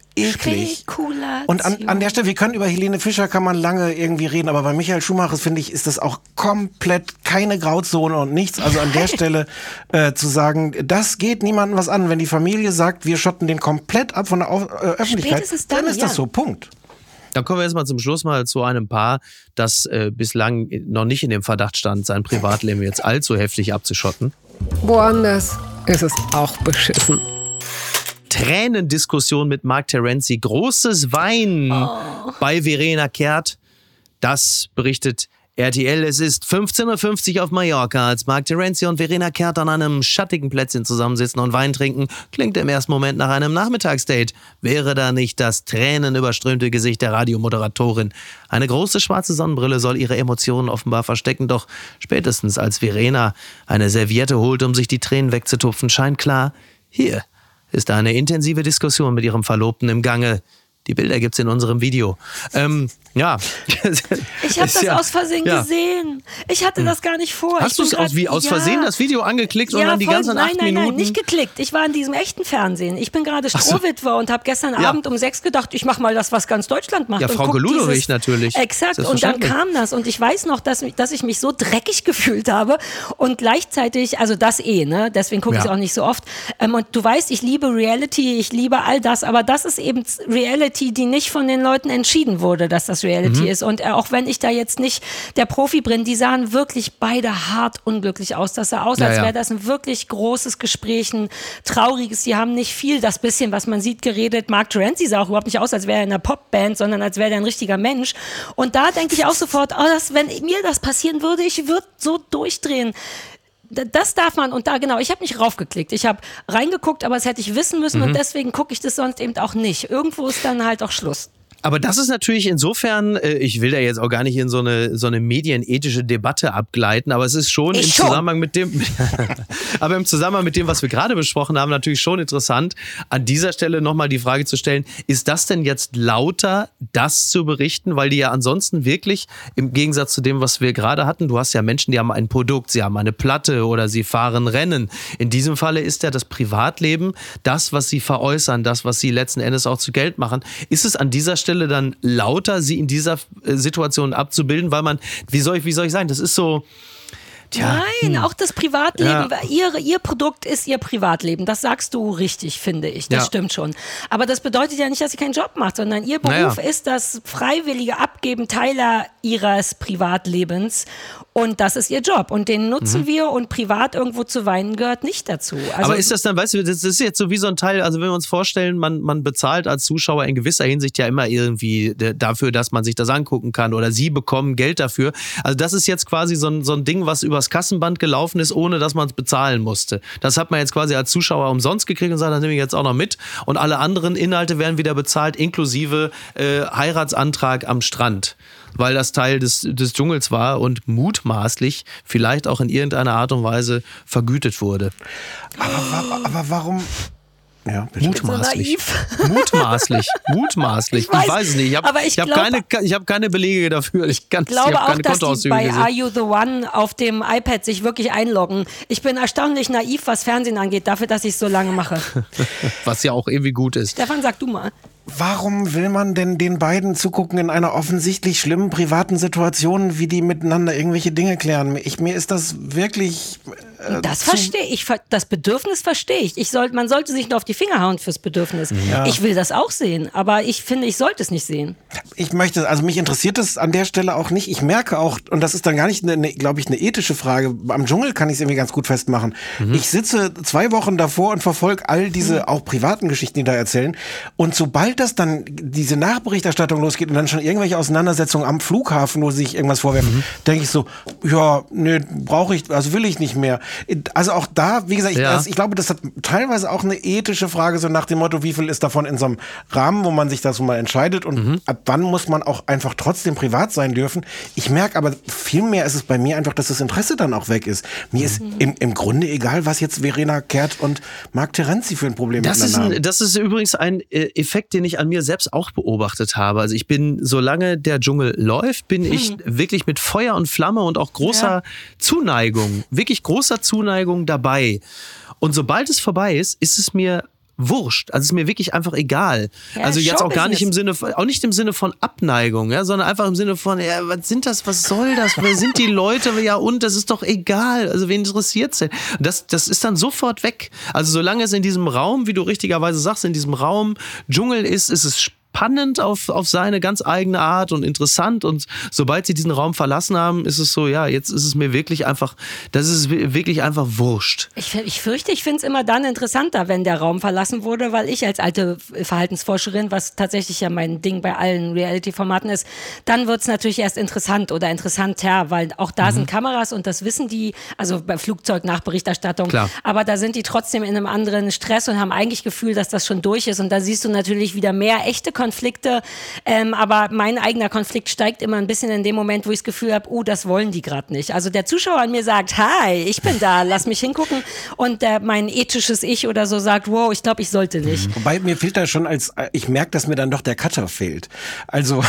eklig. Spekulation. Und an der Stelle, wir können über Helene Fischer kann man lange irgendwie reden, aber bei Michael Schumacher, finde ich, ist das auch komplett keine Grauzone und nichts. Also an der Stelle zu sagen, das geht niemandem was an. Wenn die Familie sagt, wir schotten den komplett ab von der Öffentlichkeit, dann ist das so, Punkt. Dann kommen wir jetzt mal zum Schluss mal zu einem Paar, das bislang noch nicht in dem Verdacht stand, sein Privatleben jetzt allzu heftig abzuschotten. Woanders ist es auch beschissen. Tränendiskussion mit Mark Terenzi, großes Weinen bei Verena Kehrt. Das berichtet RTL. Es ist 15:50 Uhr auf Mallorca, als Mark Terenzi und Verena Kehrt an einem schattigen Plätzchen zusammensitzen und Wein trinken. Klingt im ersten Moment nach einem Nachmittagsdate. Wäre da nicht das tränenüberströmte Gesicht der Radiomoderatorin? Eine große schwarze Sonnenbrille soll ihre Emotionen offenbar verstecken, doch spätestens als Verena eine Serviette holt, um sich die Tränen wegzutupfen, scheint klar, hier ist eine intensive Diskussion mit ihrem Verlobten im Gange. Die Bilder gibt's in unserem Video. Ja. Ich habe das aus Versehen gesehen. Ich hatte das gar nicht vor. Hast du es aus Versehen das Video angeklickt und dann die ganzen 8 Minuten? Nein, nicht geklickt. Ich war in diesem echten Fernsehen. Ich bin gerade Strohwitwe und habe gestern Abend um 6 gedacht, ich mache mal das, was ganz Deutschland macht. Ja, Frau Ludwig natürlich. Exakt. Und dann kam das. Und ich weiß noch, dass ich mich so dreckig gefühlt habe. Und gleichzeitig, also das ne? Deswegen gucke ich es auch nicht so oft. Und du weißt, ich liebe Reality, ich liebe all das. Aber das ist eben Reality, die nicht von den Leuten entschieden wurde, dass das Reality ist. Und auch wenn ich da jetzt nicht der Profi bin, die sahen wirklich beide hart unglücklich aus. Das sah aus, als wäre das ein wirklich großes Gespräch, ein trauriges. Die haben nicht viel, das bisschen, was man sieht, geredet. Mark Terenzi sah auch überhaupt nicht aus, als wäre er in einer Popband, sondern als wäre er ein richtiger Mensch. Und da denke ich auch sofort, wenn mir das passieren würde, ich würde so durchdrehen. Das darf man, und da genau, ich habe nicht raufgeklickt. Ich habe reingeguckt, aber das hätte ich wissen müssen und deswegen gucke ich das sonst eben auch nicht. Irgendwo ist dann halt auch Schluss. Aber das ist natürlich insofern, ich will da jetzt auch gar nicht in so eine medienethische Debatte abgleiten, aber es ist schon Zusammenhang mit dem, aber im Zusammenhang mit dem, was wir gerade besprochen haben, natürlich schon interessant, an dieser Stelle nochmal die Frage zu stellen, ist das denn jetzt lauter, das zu berichten? Weil die ja ansonsten wirklich, im Gegensatz zu dem, was wir gerade hatten, du hast ja Menschen, die haben ein Produkt, sie haben eine Platte oder sie fahren Rennen. In diesem Falle ist ja das Privatleben das, was sie veräußern, das, was sie letzten Endes auch zu Geld machen. Ist es an dieser Stelle dann lauter, sie in dieser Situation abzubilden, weil man, wie soll ich sagen, das ist so... Tja, nein, auch das Privatleben, ihr Produkt ist ihr Privatleben. Das sagst du richtig, finde ich. Das stimmt schon. Aber das bedeutet ja nicht, dass sie keinen Job macht, sondern ihr Beruf ist das freiwillige Abgeben Teiler ihres Privatlebens. Und das ist ihr Job. Und den nutzen wir, und privat irgendwo zu weinen gehört nicht dazu. Also, aber ist das dann, weißt du, das ist jetzt so wie so ein Teil, also wenn wir uns vorstellen, man bezahlt als Zuschauer in gewisser Hinsicht ja immer irgendwie dafür, dass man sich das angucken kann, oder sie bekommen Geld dafür. Also das ist jetzt quasi so ein Ding, was übers Kassenband gelaufen ist, ohne dass man es bezahlen musste. Das hat man jetzt quasi als Zuschauer umsonst gekriegt und sagt, das nehme ich jetzt auch noch mit. Und alle anderen Inhalte werden wieder bezahlt, inklusive Heiratsantrag am Strand. Weil das Teil des Dschungels war und mutmaßlich vielleicht auch in irgendeiner Art und Weise vergütet wurde. Aber warum... Ja, mutmaßlich. Mutmaßlich. Ich weiß es nicht. Ich hab keine Belege dafür. Ich glaube auch, dass die bei Are You the One auf dem iPad sich wirklich einloggen. Ich bin erstaunlich naiv, was Fernsehen angeht, dafür, dass ich es so lange mache. Was ja auch irgendwie gut ist. Stefan, sag du mal. Warum will man denn den beiden zugucken in einer offensichtlich schlimmen privaten Situation, wie die miteinander irgendwelche Dinge klären? Mir ist das wirklich... Das verstehe ich. Das Bedürfnis verstehe ich. Man sollte sich nur auf die Finger hauen fürs Bedürfnis. Ja. Ich will das auch sehen, aber ich finde, ich sollte es nicht sehen. Mich interessiert das an der Stelle auch nicht. Ich merke auch, und das ist dann gar nicht, glaube ich, eine ethische Frage. Am Dschungel kann ich es irgendwie ganz gut festmachen. Ich sitze 2 Wochen davor und verfolge all diese auch privaten Geschichten, die da erzählen. Und sobald das dann diese Nachberichterstattung losgeht und dann schon irgendwelche Auseinandersetzungen am Flughafen, wo sie sich irgendwas vorwerfen, denke ich so, ja, nee, will ich nicht mehr. Also auch da, wie gesagt, ich glaube, das hat teilweise auch eine ethische Frage, so nach dem Motto, wie viel ist davon in so einem Rahmen, wo man sich das so mal entscheidet, und ab wann muss man auch einfach trotzdem privat sein dürfen. Ich merke aber, viel mehr ist es bei mir einfach, dass das Interesse dann auch weg ist. Mir ist im Grunde egal, was jetzt Verena Kehrt und Mark Terenzi für ein Problem miteinander haben. Das ist übrigens ein Effekt, den ich an mir selbst auch beobachtet habe. Also ich bin, solange der Dschungel läuft, bin ich wirklich mit Feuer und Flamme und auch großer Zuneigung, wirklich großer Zuneigung dabei. Und sobald es vorbei ist, ist es mir wurscht. Also es ist mir wirklich einfach egal. Ja, Also jetzt auch gar nicht Showbusiness. auch nicht im Sinne von Abneigung, ja, sondern einfach im Sinne von, ja, was sind das, was soll das, wer sind die Leute, ja und, das ist doch egal, also wen interessiert's denn? Das ist dann sofort weg. Also solange es in diesem Raum, wie du richtigerweise sagst, in diesem Raum Dschungel ist es spannend auf seine ganz eigene Art und interessant, und sobald sie diesen Raum verlassen haben, ist es so, ja, jetzt ist es mir wirklich einfach, das ist wirklich einfach wurscht. Ich fürchte, ich finde es immer dann interessanter, wenn der Raum verlassen wurde, weil ich als alte Verhaltensforscherin, was tatsächlich ja mein Ding bei allen Reality-Formaten ist, dann wird es natürlich erst interessant oder interessanter, weil auch da sind Kameras und das wissen die, also bei Flugzeugnachberichterstattung, Klar. aber da sind die trotzdem in einem anderen Stress und haben eigentlich Gefühl, dass das schon durch ist, und da siehst du natürlich wieder mehr echte Konflikte, aber mein eigener Konflikt steigt immer ein bisschen in dem Moment, wo ich das Gefühl habe, das wollen die gerade nicht. Also der Zuschauer an mir sagt, hi, ich bin da, lass mich hingucken, und mein ethisches Ich oder so sagt, wow, ich glaube, ich sollte nicht. Wobei mir fehlt da schon ich merke, dass mir dann doch der Cutter fehlt. Also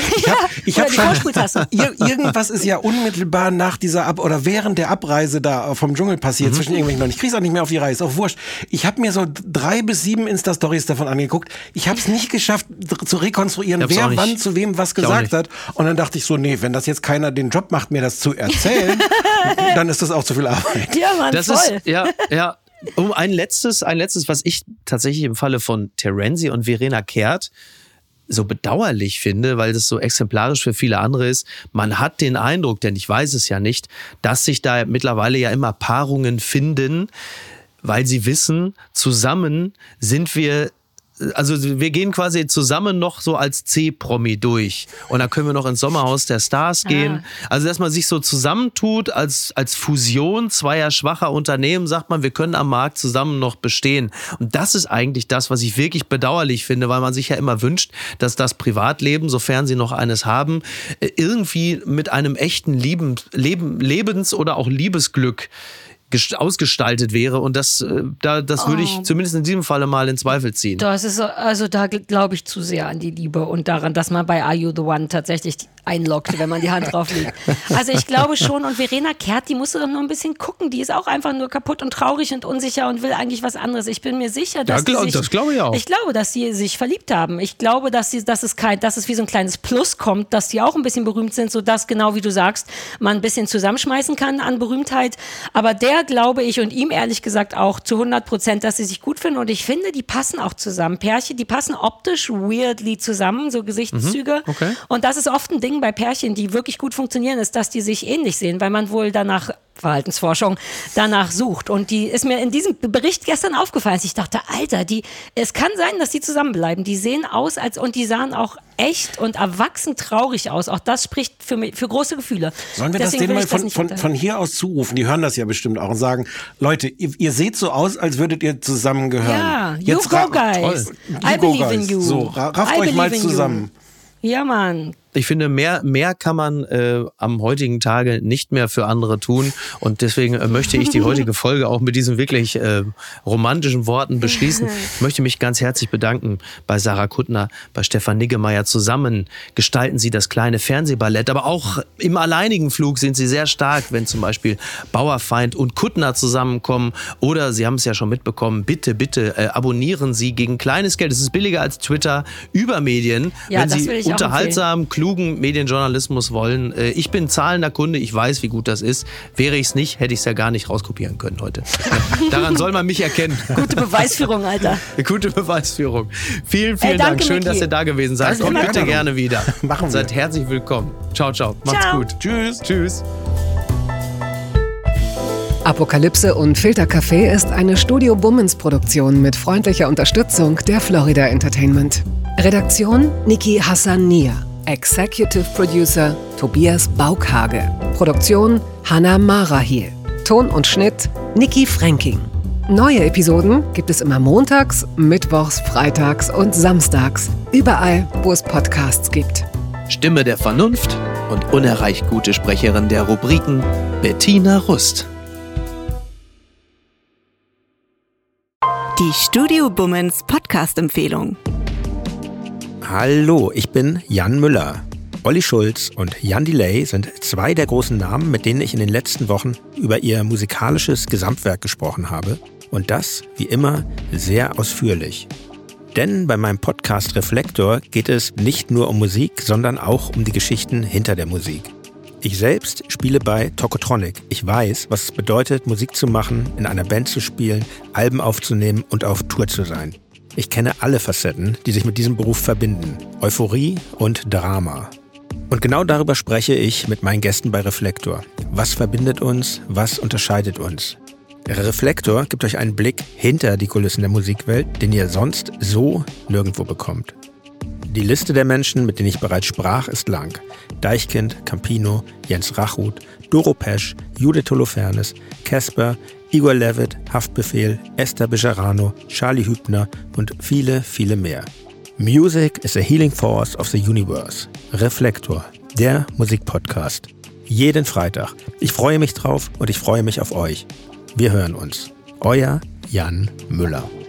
ich Oder habe die schon Vorspultaste. irgendwas ist ja unmittelbar nach dieser oder während der Abreise da vom Dschungel passiert zwischen irgendwelchen Leuten. Ich krieg's auch nicht mehr auf die Reihe, ist auch wurscht. Ich habe mir so 3 bis 7 Insta-Stories davon angeguckt. Ich habe es nicht geschafft zu rekonstruieren, wer wann zu wem was gesagt hat. Und dann dachte ich so, nee, wenn das jetzt keiner den Job macht, mir das zu erzählen, dann ist das auch zu viel Arbeit. Ja, Mann, Das voll. ist, ja. Ein letztes, was ich tatsächlich im Falle von Terenzi und Verena Kehrt so bedauerlich finde, weil das so exemplarisch für viele andere ist. Man hat den Eindruck, denn ich weiß es ja nicht, dass sich da mittlerweile ja immer Paarungen finden, weil sie wissen, zusammen sind wir, also wir gehen quasi zusammen noch so als C-Promi durch. Und dann können wir noch ins Sommerhaus der Stars gehen. Also dass man sich so zusammentut als Fusion zweier schwacher Unternehmen, sagt man, wir können am Markt zusammen noch bestehen. Und das ist eigentlich das, was ich wirklich bedauerlich finde, weil man sich ja immer wünscht, dass das Privatleben, sofern sie noch eines haben, irgendwie mit einem echten Lebens- oder auch Liebesglück ausgestaltet wäre, und das würde ich zumindest in diesem Falle mal in Zweifel ziehen. Das ist, also da glaube ich zu sehr an die Liebe und daran, dass man bei Are You the One tatsächlich einloggt, wenn man die Hand drauf legt. Also ich glaube schon, und Verena Kehrt, die musste doch nur ein bisschen gucken, die ist auch einfach nur kaputt und traurig und unsicher und will eigentlich was anderes. Ich bin mir sicher, dass das glaube ich auch. Ich glaube, dass sie sich verliebt haben. Ich glaube, dass es wie so ein kleines Plus kommt, dass die auch ein bisschen berühmt sind, sodass, genau wie du sagst, man ein bisschen zusammenschmeißen kann an Berühmtheit. Aber der, glaube ich, und ihm ehrlich gesagt auch zu 100%, dass sie sich gut finden, und ich finde, die passen auch zusammen. Pärchen, die passen optisch weirdly zusammen, so Gesichtszüge. Okay. Und das ist oft ein Ding bei Pärchen, die wirklich gut funktionieren, ist, dass die sich ähnlich sehen, weil man wohl danach, Verhaltensforschung, danach sucht. Und die ist mir in diesem Bericht gestern aufgefallen. Ich dachte, Alter, es kann sein, dass die zusammenbleiben. Die sehen aus, und die sahen auch echt und erwachsen traurig aus. Auch das spricht für große Gefühle. Sollen wir das denen mal von hier aus zurufen? Die hören das ja bestimmt auch und sagen, Leute, ihr seht so aus, als würdet ihr zusammengehören. Ja, you go guys. I believe in you. So, rafft euch mal zusammen. Ja, Mann. Ich finde, mehr kann man am heutigen Tage nicht mehr für andere tun. Und deswegen möchte ich die heutige Folge auch mit diesen wirklich romantischen Worten beschließen. Ich möchte mich ganz herzlich bedanken bei Sarah Kuttner, bei Stefan Niggemeier. Zusammen gestalten sie das kleine Fernsehballett. Aber auch im alleinigen Flug sind sie sehr stark, wenn zum Beispiel Bauerfeind und Kuttner zusammenkommen. Oder, Sie haben es ja schon mitbekommen, bitte abonnieren Sie gegen kleines Geld. Es ist billiger als Twitter, über Medien. Ja, wenn das Sie will ich auch unterhaltsam, klugen Medienjournalismus wollen. Ich bin zahlender Kunde, ich weiß, wie gut das ist. Wäre ich es nicht, hätte ich es ja gar nicht rauskopieren können heute. Daran soll man mich erkennen. Gute Beweisführung, Alter. Gute Beweisführung. Vielen Dank. Danke, Schön, Niki. dass ihr da gewesen seid. Also Kommt immer bitte gerne. gerne wieder. Machen wir. Seid herzlich willkommen. Ciao. Macht's Ciao. gut. Tschüss. Apokalypse und Filtercafé ist eine Studio Bummens Produktion mit freundlicher Unterstützung der Florida Entertainment. Redaktion Niki Hassania. Executive Producer Tobias Baukhage. Produktion Hannah Marahiel. Ton und Schnitt Niki Fränking. Neue Episoden gibt es immer montags, mittwochs, freitags und samstags. Überall, wo es Podcasts gibt. Stimme der Vernunft und unerreicht gute Sprecherin der Rubriken Bettina Rust. Die Studio Bummens Podcast-Empfehlung. Hallo, ich bin Jan Müller. Olli Schulz und Jan Delay sind 2 der großen Namen, mit denen ich in den letzten Wochen über ihr musikalisches Gesamtwerk gesprochen habe. Und das, wie immer, sehr ausführlich. Denn bei meinem Podcast Reflektor geht es nicht nur um Musik, sondern auch um die Geschichten hinter der Musik. Ich selbst spiele bei Tokotronic. Ich weiß, was es bedeutet, Musik zu machen, in einer Band zu spielen, Alben aufzunehmen und auf Tour zu sein. Ich kenne alle Facetten, die sich mit diesem Beruf verbinden. Euphorie und Drama. Und genau darüber spreche ich mit meinen Gästen bei Reflektor. Was verbindet uns? Was unterscheidet uns? Reflektor gibt euch einen Blick hinter die Kulissen der Musikwelt, den ihr sonst so nirgendwo bekommt. Die Liste der Menschen, mit denen ich bereits sprach, ist lang. Deichkind, Campino, Jens Rachut, Doro Pesch, Judith Holofernes, Casper, Igor Levit, Haftbefehl, Esther Bejarano, Charlie Hübner und viele, viele mehr. Music is a healing force of the universe. Reflektor, der Musikpodcast. Jeden Freitag. Ich freue mich drauf und ich freue mich auf euch. Wir hören uns. Euer Jan Müller.